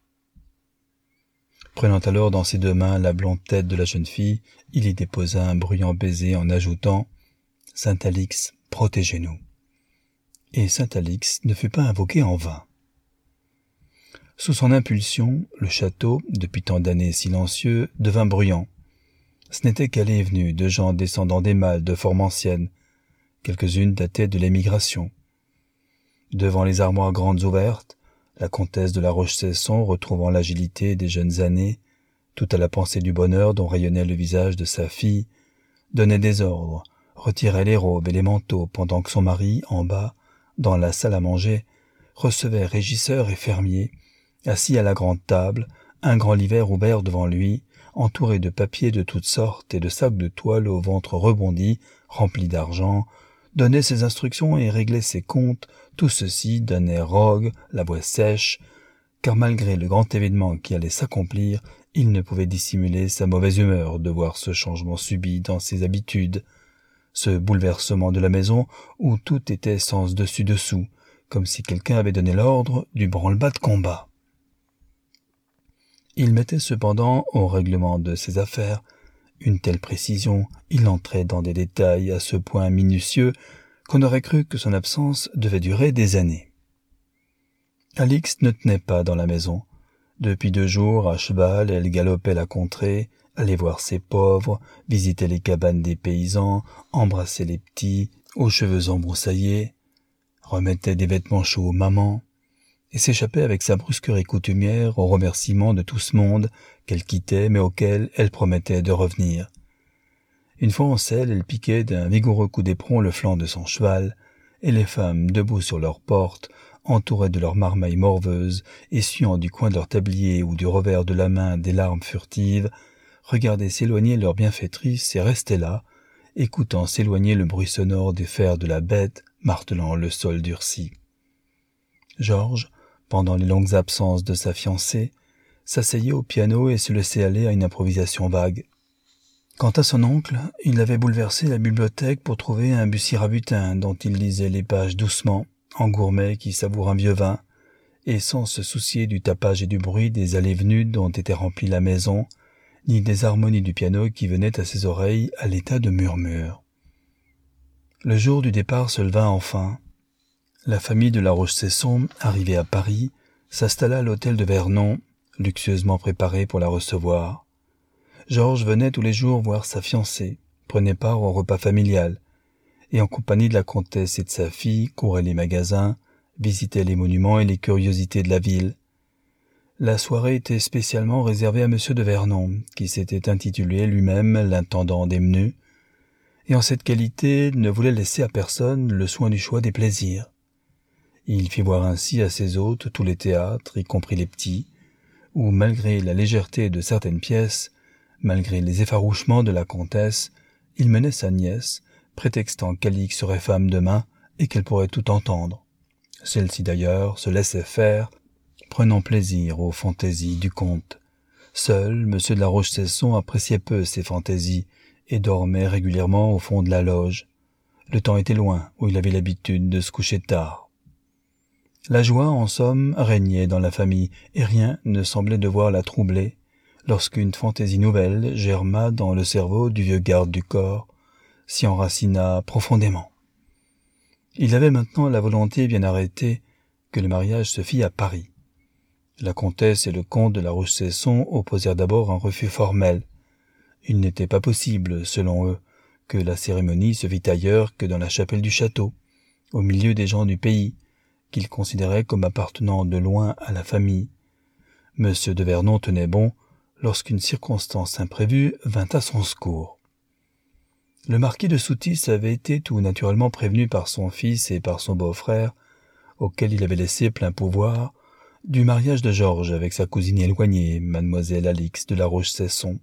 Prenant alors dans ses deux mains la blonde tête de la jeune fille, il y déposa un bruyant baiser en ajoutant « Saint Alix, protégez-nous ». Et Saint Alix ne fut pas invoqué en vain. Sous son impulsion, le château, depuis tant d'années silencieux, devint bruyant. Ce n'était qu'allées et venues de gens descendant des malles de forme ancienne. Quelques-unes dataient de l'émigration. Devant les armoires grandes ouvertes, la comtesse de la Roche-Cesson, retrouvant l'agilité des jeunes années, tout à la pensée du bonheur dont rayonnait le visage de sa fille, donnait des ordres, retirait les robes et les manteaux pendant que son mari, en bas, dans la salle à manger, recevait régisseurs et fermiers, assis à la grande table, un grand livre ouvert devant lui, entouré de papiers de toutes sortes et de sacs de toile au ventre rebondi, remplis d'argent, donnait ses instructions et réglait ses comptes, tout ceci d'un air rogue, la voix sèche, car malgré le grand événement qui allait s'accomplir, il ne pouvait dissimuler sa mauvaise humeur de voir ce changement subit dans ses habitudes, ce bouleversement de la maison où tout était sens dessus-dessous, comme si quelqu'un avait donné l'ordre du branle-bas de combat. Il mettait cependant au règlement de ses affaires une telle précision, il entrait dans des détails à ce point minutieux qu'on aurait cru que son absence devait durer des années. Alix ne tenait pas dans la maison. Depuis deux jours, à cheval, elle galopait la contrée, allait voir ses pauvres, visitait les cabanes des paysans, embrassait les petits, aux cheveux embroussaillés, remettait des vêtements chauds aux mamans, et s'échappait avec sa brusquerie coutumière au remerciement de tout ce monde qu'elle quittait mais auquel elle promettait de revenir. Une fois en selle, elle piquait d'un vigoureux coup d'éperon le flanc de son cheval, et les femmes, debout sur leurs portes, entourées de leurs marmailles morveuses, essuyant du coin de leur tablier ou du revers de la main des larmes furtives, regardaient s'éloigner leur bienfaitrice et restaient là, écoutant s'éloigner le bruit sonore des fers de la bête martelant le sol durci. Georges, pendant les longues absences de sa fiancée, s'asseyait au piano et se laissait aller à une improvisation vague. Quant à son oncle, il avait bouleversé la bibliothèque pour trouver un bussy-rabutin dont il lisait les pages doucement, en gourmet qui savoure un vieux vin, et sans se soucier du tapage et du bruit des allées-venues dont était remplie la maison, ni des harmonies du piano qui venaient à ses oreilles à l'état de murmure. Le jour du départ se leva enfin. La famille de la Roche-Cesson, arrivée à Paris, s'installa à l'hôtel de Vernon, luxueusement préparé pour la recevoir. Georges venait tous les jours voir sa fiancée, prenait part au repas familial, et en compagnie de la comtesse et de sa fille courait les magasins, visitait les monuments et les curiosités de la ville. La soirée était spécialement réservée à monsieur de Vernon, qui s'était intitulé lui-même l'intendant des menus, et en cette qualité ne voulait laisser à personne le soin du choix des plaisirs. Il fit voir ainsi à ses hôtes tous les théâtres, y compris les petits, où, malgré la légèreté de certaines pièces, malgré les effarouchements de la comtesse, il menait sa nièce, prétextant qu'Alix serait femme demain et qu'elle pourrait tout entendre. Celle-ci d'ailleurs se laissait faire, prenant plaisir aux fantaisies du comte. Seul, M. de la Roche-Cesson appréciait peu ces fantaisies et dormait régulièrement au fond de la loge. Le temps était loin, où il avait l'habitude de se coucher tard. La joie, en somme, régnait dans la famille, et rien ne semblait devoir la troubler, lorsqu'une fantaisie nouvelle germa dans le cerveau du vieux garde du corps, s'y enracina profondément. Il avait maintenant la volonté bien arrêtée que le mariage se fît à Paris. La comtesse et le comte de la Roche-Cesson opposèrent d'abord un refus formel. Il n'était pas possible, selon eux, que la cérémonie se fît ailleurs que dans la chapelle du château, au milieu des gens du pays, qu'ils considéraient comme appartenant de loin à la famille. Monsieur de Vernon tenait bon lorsqu'une circonstance imprévue vint à son secours. Le marquis de Soutys avait été tout naturellement prévenu par son fils et par son beau-frère, auquel il avait laissé plein pouvoir, du mariage de Georges avec sa cousine éloignée, mademoiselle Alix de la Roche-Cesson.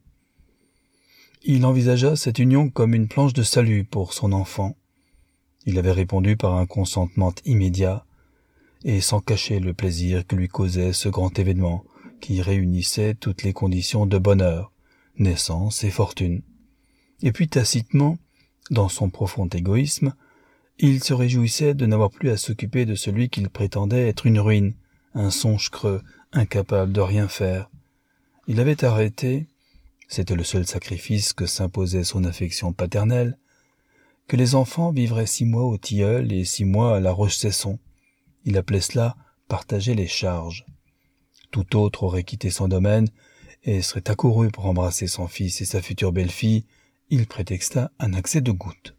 Il envisagea cette union comme une planche de salut pour son enfant. Il avait répondu par un consentement immédiat, et sans cacher le plaisir que lui causait ce grand événement qui réunissait toutes les conditions de bonheur, naissance et fortune. Et puis tacitement, dans son profond égoïsme, il se réjouissait de n'avoir plus à s'occuper de celui qu'il prétendait être une ruine, un songe creux, incapable de rien faire. Il avait arrêté, c'était le seul sacrifice que s'imposait son affection paternelle, que les enfants vivraient six mois au tilleul et six mois à la Roche-Cesson. Il appelait cela « partager les charges ». Tout autre aurait quitté son domaine et serait accouru pour embrasser son fils et sa future belle-fille. Il prétexta un accès de goutte.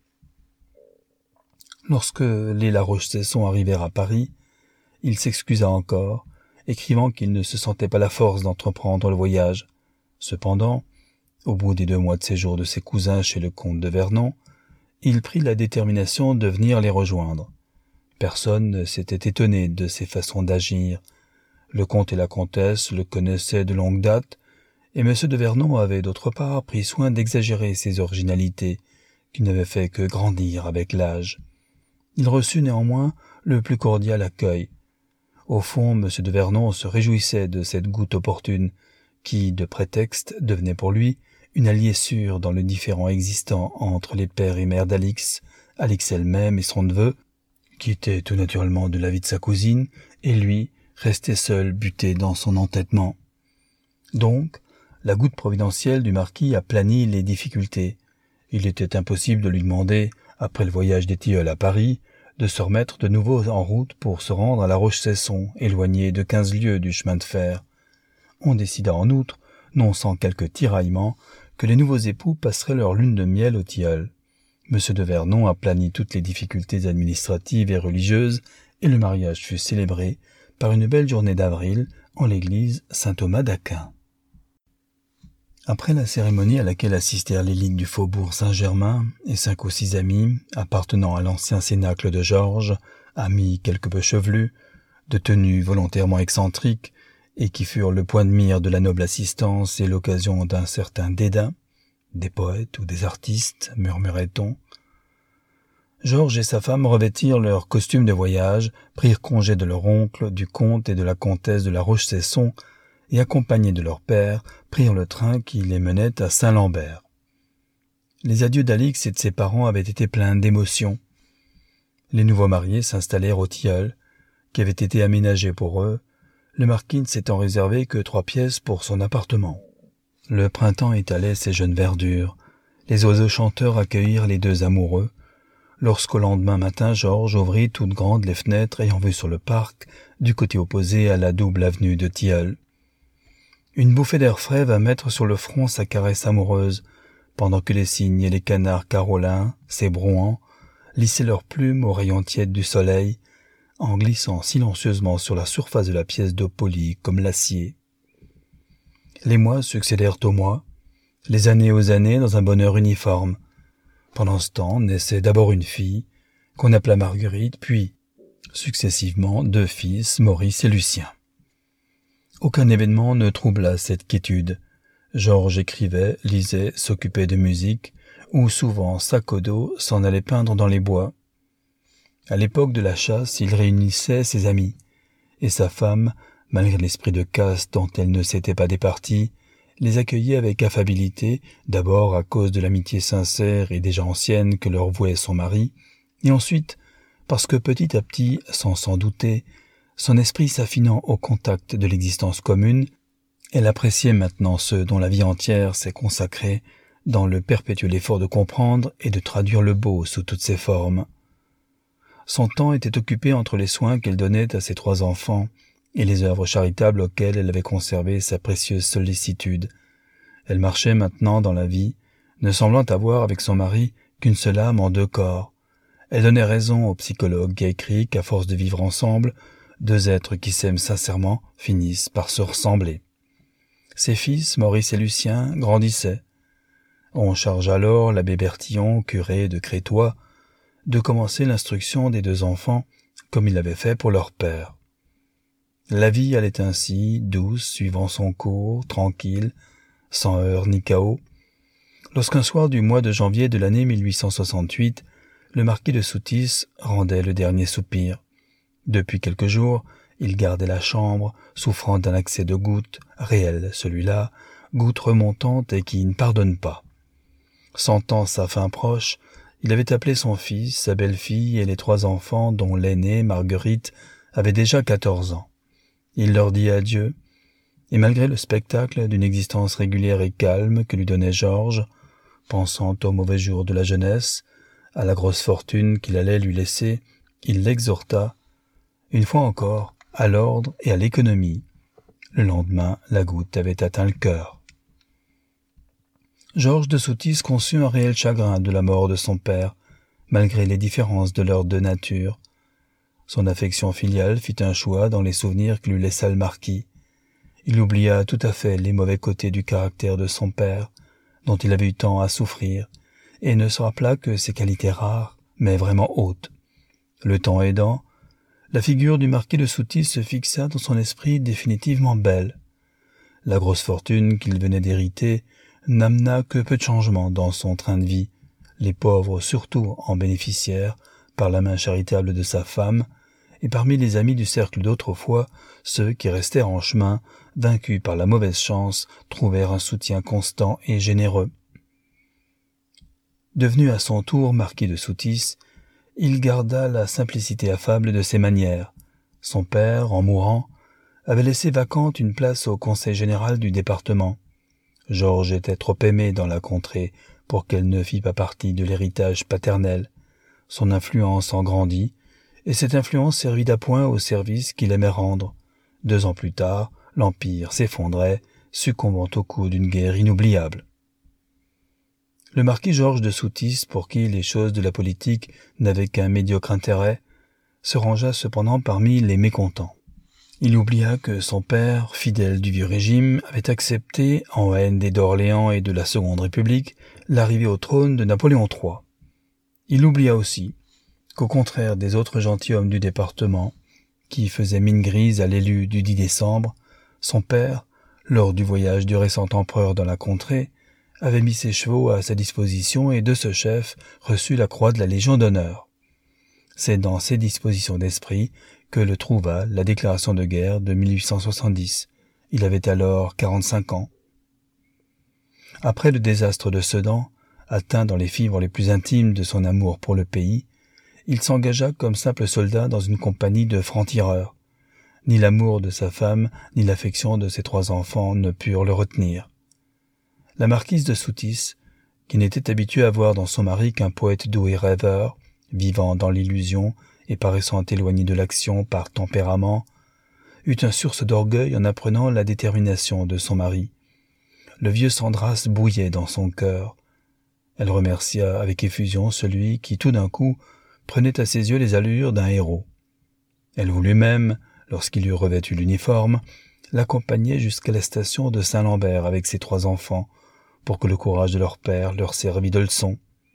Lorsque les La Roche-Cesson arrivèrent à Paris, il s'excusa encore, écrivant qu'il ne se sentait pas la force d'entreprendre le voyage. Cependant, au bout des deux mois de séjour de ses cousins chez le comte de Vernon, il prit la détermination de venir les rejoindre. Personne ne s'était étonné de ses façons d'agir. Le comte et la comtesse le connaissaient de longue date, et M. de Vernon avait d'autre part pris soin d'exagérer ses originalités, qui n'avaient fait que grandir avec l'âge. Il reçut néanmoins le plus cordial accueil. Au fond, M. de Vernon se réjouissait de cette goutte opportune, qui, de prétexte, devenait pour lui une alliée sûre dans le différend existant entre les pères et mères d'Alix, Alix elle-même et son neveu, qui était tout naturellement de l'avis de sa cousine, et lui, resté seul, buté dans son entêtement. Donc, la goutte providentielle du marquis aplanit les difficultés. Il était impossible de lui demander, après le voyage des tilleuls à Paris, de se remettre de nouveau en route pour se rendre à la Roche-Cesson, éloignée de quinze lieues du chemin de fer. On décida en outre, non sans quelques tiraillements, que les nouveaux époux passeraient leur lune de miel au tilleul. Monsieur de Vernon aplanit toutes les difficultés administratives et religieuses, et le mariage fut célébré par une belle journée d'avril en l'église Saint-Thomas d'Aquin. Après la cérémonie à laquelle assistèrent l'élite du faubourg Saint-Germain et cinq ou six amis appartenant à l'ancien cénacle de Georges, amis quelque peu chevelus, de tenue volontairement excentrique, et qui furent le point de mire de la noble assistance et l'occasion d'un certain dédain, des poètes ou des artistes, murmurait-on. Georges et sa femme revêtirent leurs costumes de voyage, prirent congé de leur oncle, du comte et de la comtesse de la Roche-Cesson, et accompagnés de leur père, prirent le train qui les menait à Saint-Lambert. Les adieux d'Alix et de ses parents avaient été pleins d'émotion. Les nouveaux mariés s'installèrent au tilleul, qui avait été aménagé pour eux, le marquis ne s'étant réservé que trois pièces pour son appartement. Le printemps étalait ses jeunes verdures, les oiseaux chanteurs accueillirent les deux amoureux, lorsqu'au lendemain matin Georges ouvrit toutes grandes les fenêtres ayant vue sur le parc, du côté opposé à la double avenue de tilleuls. Une bouffée d'air frais vint mettre sur le front sa caresse amoureuse, pendant que les cygnes et les canards carolins, ces brouans, lissaient leurs plumes aux rayons tièdes du soleil, en glissant silencieusement sur la surface de la pièce d'eau polie comme l'acier. Les mois succédèrent aux mois, les années aux années dans un bonheur uniforme. Pendant ce temps naissait d'abord une fille, qu'on appela Marguerite, puis, successivement, deux fils, Maurice et Lucien. Aucun événement ne troubla cette quiétude. Georges écrivait, lisait, s'occupait de musique, ou souvent, sac au dos, s'en allait peindre dans les bois. À l'époque de la chasse, il réunissait ses amis, et sa femme, malgré l'esprit de caste dont elle ne s'était pas départie, les accueillait avec affabilité, d'abord à cause de l'amitié sincère et déjà ancienne que leur vouait son mari, et ensuite parce que petit à petit, sans s'en douter, son esprit s'affinant au contact de l'existence commune, elle appréciait maintenant ceux dont la vie entière s'est consacrée dans le perpétuel effort de comprendre et de traduire le beau sous toutes ses formes. Son temps était occupé entre les soins qu'elle donnait à ses trois enfants et les œuvres charitables auxquelles elle avait conservé sa précieuse sollicitude. Elle marchait maintenant dans la vie, ne semblant avoir avec son mari qu'une seule âme en deux corps. Elle donnait raison au psychologue qui a écrit qu'à force de vivre ensemble, deux êtres qui s'aiment sincèrement finissent par se ressembler. Ses fils, Maurice et Lucien, grandissaient. On charge alors l'abbé Bertillon, curé de Crétoy, de commencer l'instruction des deux enfants comme il l'avait fait pour leur père. La vie allait ainsi, douce, suivant son cours, tranquille, sans heurts ni chaos, lorsqu'un soir du mois de janvier de l'année mille huit cent soixante-huit, le marquis de Souttis rendait le dernier soupir. Depuis quelques jours, il gardait la chambre, souffrant d'un accès de goutte, réel celui-là, goutte remontante et qui ne pardonne pas. Sentant sa fin proche, il avait appelé son fils, sa belle-fille et les trois enfants dont l'aînée, Marguerite, avait déjà quatorze ans. Il leur dit adieu, et malgré le spectacle d'une existence régulière et calme que lui donnait Georges, pensant aux mauvais jours de la jeunesse, à la grosse fortune qu'il allait lui laisser, il l'exhorta, une fois encore, à l'ordre et à l'économie. Le lendemain, la goutte avait atteint le cœur. Georges de Souttis conçut un réel chagrin de la mort de son père, malgré les différences de leurs deux natures. Son affection filiale fit un choix dans les souvenirs que lui laissa le marquis. Il oublia tout à fait les mauvais côtés du caractère de son père, dont il avait eu tant à souffrir, et ne se rappela que ses qualités rares, mais vraiment hautes. Le temps aidant, la figure du marquis de Souttis se fixa dans son esprit définitivement belle. La grosse fortune qu'il venait d'hériter n'amena que peu de changements dans son train de vie, les pauvres surtout en bénéficièrent par la main charitable de sa femme, et parmi les amis du cercle d'autrefois, ceux qui restèrent en chemin, vaincus par la mauvaise chance, trouvèrent un soutien constant et généreux. Devenu à son tour marquis de Souttis, il garda la simplicité affable de ses manières. Son père, en mourant, avait laissé vacante une place au conseil général du département. Georges était trop aimé dans la contrée pour qu'elle ne fît pas partie de l'héritage paternel. Son influence en grandit, et cette influence servit d'appoint au service qu'il aimait rendre. Deux ans plus tard, l'Empire s'effondrait, succombant au coup d'une guerre inoubliable. Le marquis Georges de Souttis, pour qui les choses de la politique n'avaient qu'un médiocre intérêt, se rangea cependant parmi les mécontents. Il oublia que son père, fidèle du vieux régime, avait accepté, en haine des d'Orléans et de la Seconde République, l'arrivée au trône de Napoléon trois. Il oublia aussi qu'au contraire des autres gentilshommes du département, qui faisaient mine grise à l'élu du dix décembre, son père, lors du voyage du récent empereur dans la contrée, avait mis ses chevaux à sa disposition et de ce chef reçut la croix de la Légion d'honneur. C'est dans ces dispositions d'esprit que le trouva la déclaration de guerre de mille huit cent soixante-dix. Il avait alors quarante-cinq ans. Après le désastre de Sedan, atteint dans les fibres les plus intimes de son amour pour le pays, il s'engagea comme simple soldat dans une compagnie de francs-tireurs. Ni l'amour de sa femme, ni l'affection de ses trois enfants ne purent le retenir. La marquise de Souttis, qui n'était habituée à voir dans son mari qu'un poète doux et rêveur, vivant dans l'illusion et paraissant éloigné de l'action par tempérament, eut un sursaut d'orgueil en apprenant la détermination de son mari. Le vieux Sandras bouillait dans son cœur. Elle remercia avec effusion celui qui, tout d'un coup, prenait à ses yeux les allures d'un héros. Elle voulut même, lorsqu'il eut revêtu l'uniforme, l'accompagner jusqu'à la station de Saint-Lambert avec ses trois enfants, pour que le courage de leur père leur servît de leçon.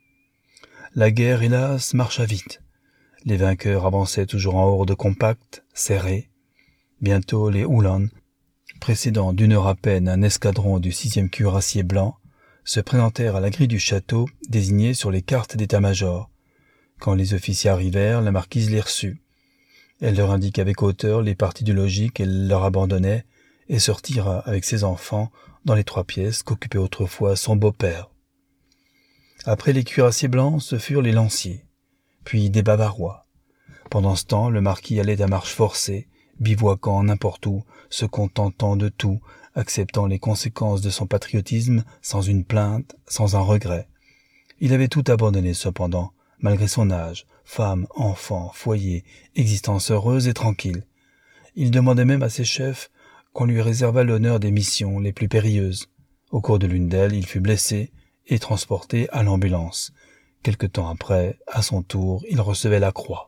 La guerre, hélas, marcha vite. Les vainqueurs avançaient toujours en horde compacte, serrée. Bientôt les Uhlans, précédant d'une heure à peine un escadron du sixième cuirassier blanc, se présentèrent à la grille du château, désignés sur les cartes d'état-major. Quand les officiers arrivèrent, la marquise les reçut. Elle leur indiqua avec hauteur les parties du logis qu'elle leur abandonnait et se retira avec ses enfants dans les trois pièces qu'occupait autrefois son beau-père. Après les cuirassiers blancs, ce furent les lanciers, puis des Bavarois. Pendant ce temps, le marquis allait à marche forcée, bivouaquant n'importe où, se contentant de tout, acceptant les conséquences de son patriotisme sans une plainte, sans un regret. Il avait tout abandonné cependant, malgré son âge, femme, enfants, foyer, existence heureuse et tranquille. Il demandait même à ses chefs qu'on lui réservât l'honneur des missions les plus périlleuses. Au cours de l'une d'elles, il fut blessé et transporté à l'ambulance. Quelque temps après, à son tour, il recevait la croix.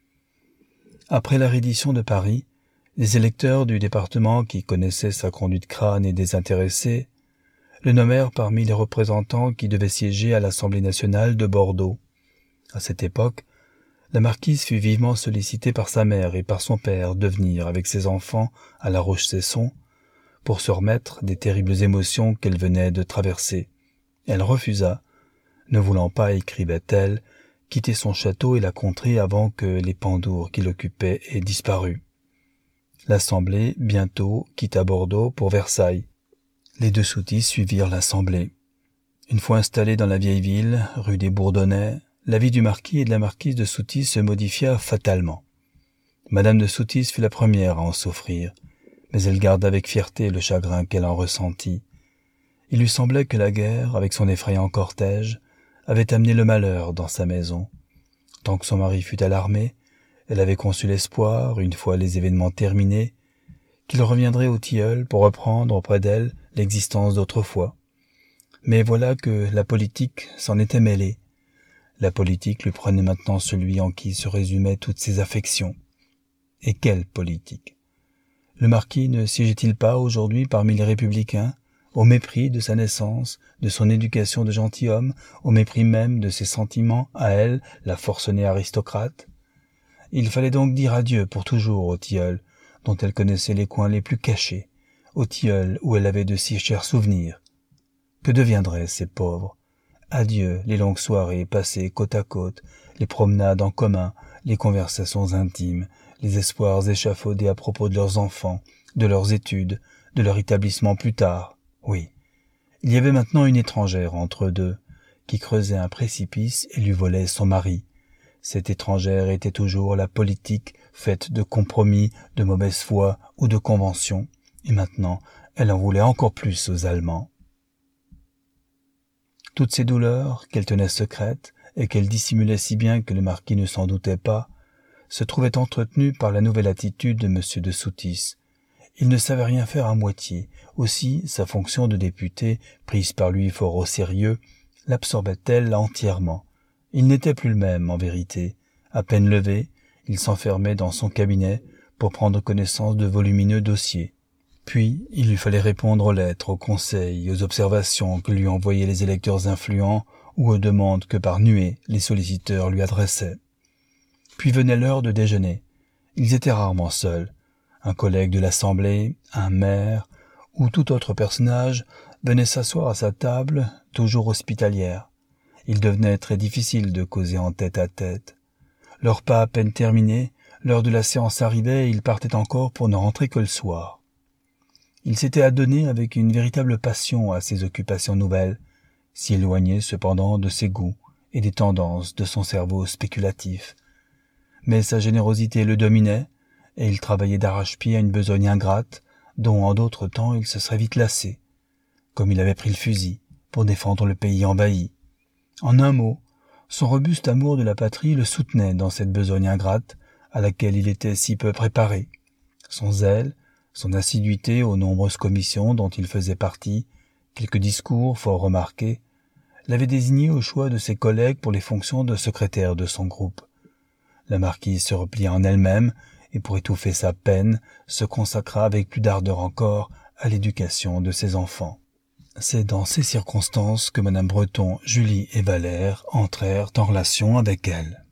Après la reddition de Paris, les électeurs du département qui connaissaient sa conduite crâne et désintéressée le nommèrent parmi les représentants qui devaient siéger à l'Assemblée nationale de Bordeaux. À cette époque, la marquise fut vivement sollicitée par sa mère et par son père de venir avec ses enfants à La Roche-Cesson pour se remettre des terribles émotions qu'elle venait de traverser. Elle refusa, ne voulant pas, écrivait-elle, quitter son château et la contrée avant que les pendours qui l'occupaient aient disparu. L'Assemblée, bientôt, quitta Bordeaux pour Versailles. Les deux Soutys suivirent l'Assemblée. Une fois installés dans la vieille ville, rue des Bourdonnais, la vie du marquis et de la marquise de Soutys se modifia fatalement. Madame de Soutys fut la première à en souffrir, mais elle garda avec fierté le chagrin qu'elle en ressentit. Il lui semblait que la guerre, avec son effrayant cortège, avait amené le malheur dans sa maison. Tant que son mari fut à l'armée, elle avait conçu l'espoir, une fois les événements terminés, qu'il reviendrait au tilleul pour reprendre auprès d'elle l'existence d'autrefois. Mais voilà que la politique s'en était mêlée. La politique lui prenait maintenant celui en qui se résumaient toutes ses affections. Et quelle politique! Le marquis ne siégeait-il pas aujourd'hui parmi les républicains, au mépris de sa naissance, de son éducation de gentilhomme, au mépris même de ses sentiments à elle, la forcenée aristocrate? Il fallait donc dire adieu pour toujours au tilleul, dont elle connaissait les coins les plus cachés, au tilleul où elle avait de si chers souvenirs. Que deviendraient ces pauvres? Adieu les longues soirées passées côte à côte, les promenades en commun, les conversations intimes, les espoirs échafaudés à propos de leurs enfants, de leurs études, de leur établissement plus tard. Oui, il y avait maintenant une étrangère entre eux deux, qui creusait un précipice et lui volait son mari. Cette étrangère était toujours la politique, faite de compromis, de mauvaise foi ou de conventions, et maintenant elle en voulait encore plus aux Allemands. Toutes ces douleurs, qu'elle tenait secrètes et qu'elle dissimulait si bien que le marquis ne s'en doutait pas, se trouvaient entretenues par la nouvelle attitude de M. de Soutys. Il ne savait rien faire à moitié. Aussi, sa fonction de député, prise par lui fort au sérieux, l'absorbait-elle entièrement. Il n'était plus le même, en vérité. À peine levé, il s'enfermait dans son cabinet pour prendre connaissance de volumineux dossiers. Puis, il lui fallait répondre aux lettres, aux conseils, aux observations que lui envoyaient les électeurs influents ou aux demandes que par nuées les solliciteurs lui adressaient. Puis venait l'heure de déjeuner. Ils étaient rarement seuls. Un collègue de l'Assemblée, un maire ou tout autre personnage venait s'asseoir à sa table, toujours hospitalière. Il devenait très difficile de causer en tête à tête. Leur pas à peine terminé, l'heure de la séance arrivait et ils partaient encore pour ne rentrer que le soir. Il s'était adonné avec une véritable passion à ces occupations nouvelles, si éloignées cependant de ses goûts et des tendances de son cerveau spéculatif. Mais sa générosité le dominait, et il travaillait d'arrache-pied à une besogne ingrate, dont en d'autres temps il se serait vite lassé, comme il avait pris le fusil pour défendre le pays envahi. En un mot, son robuste amour de la patrie le soutenait dans cette besogne ingrate à laquelle il était si peu préparé. Son zèle, son assiduité aux nombreuses commissions dont il faisait partie, quelques discours fort remarqués, l'avaient désigné au choix de ses collègues pour les fonctions de secrétaire de son groupe. La marquise se replia en elle-même et pour étouffer sa peine, se consacra avec plus d'ardeur encore à l'éducation de ses enfants. C'est dans ces circonstances que Madame Breton, Julie et Valère entrèrent en relation avec elle.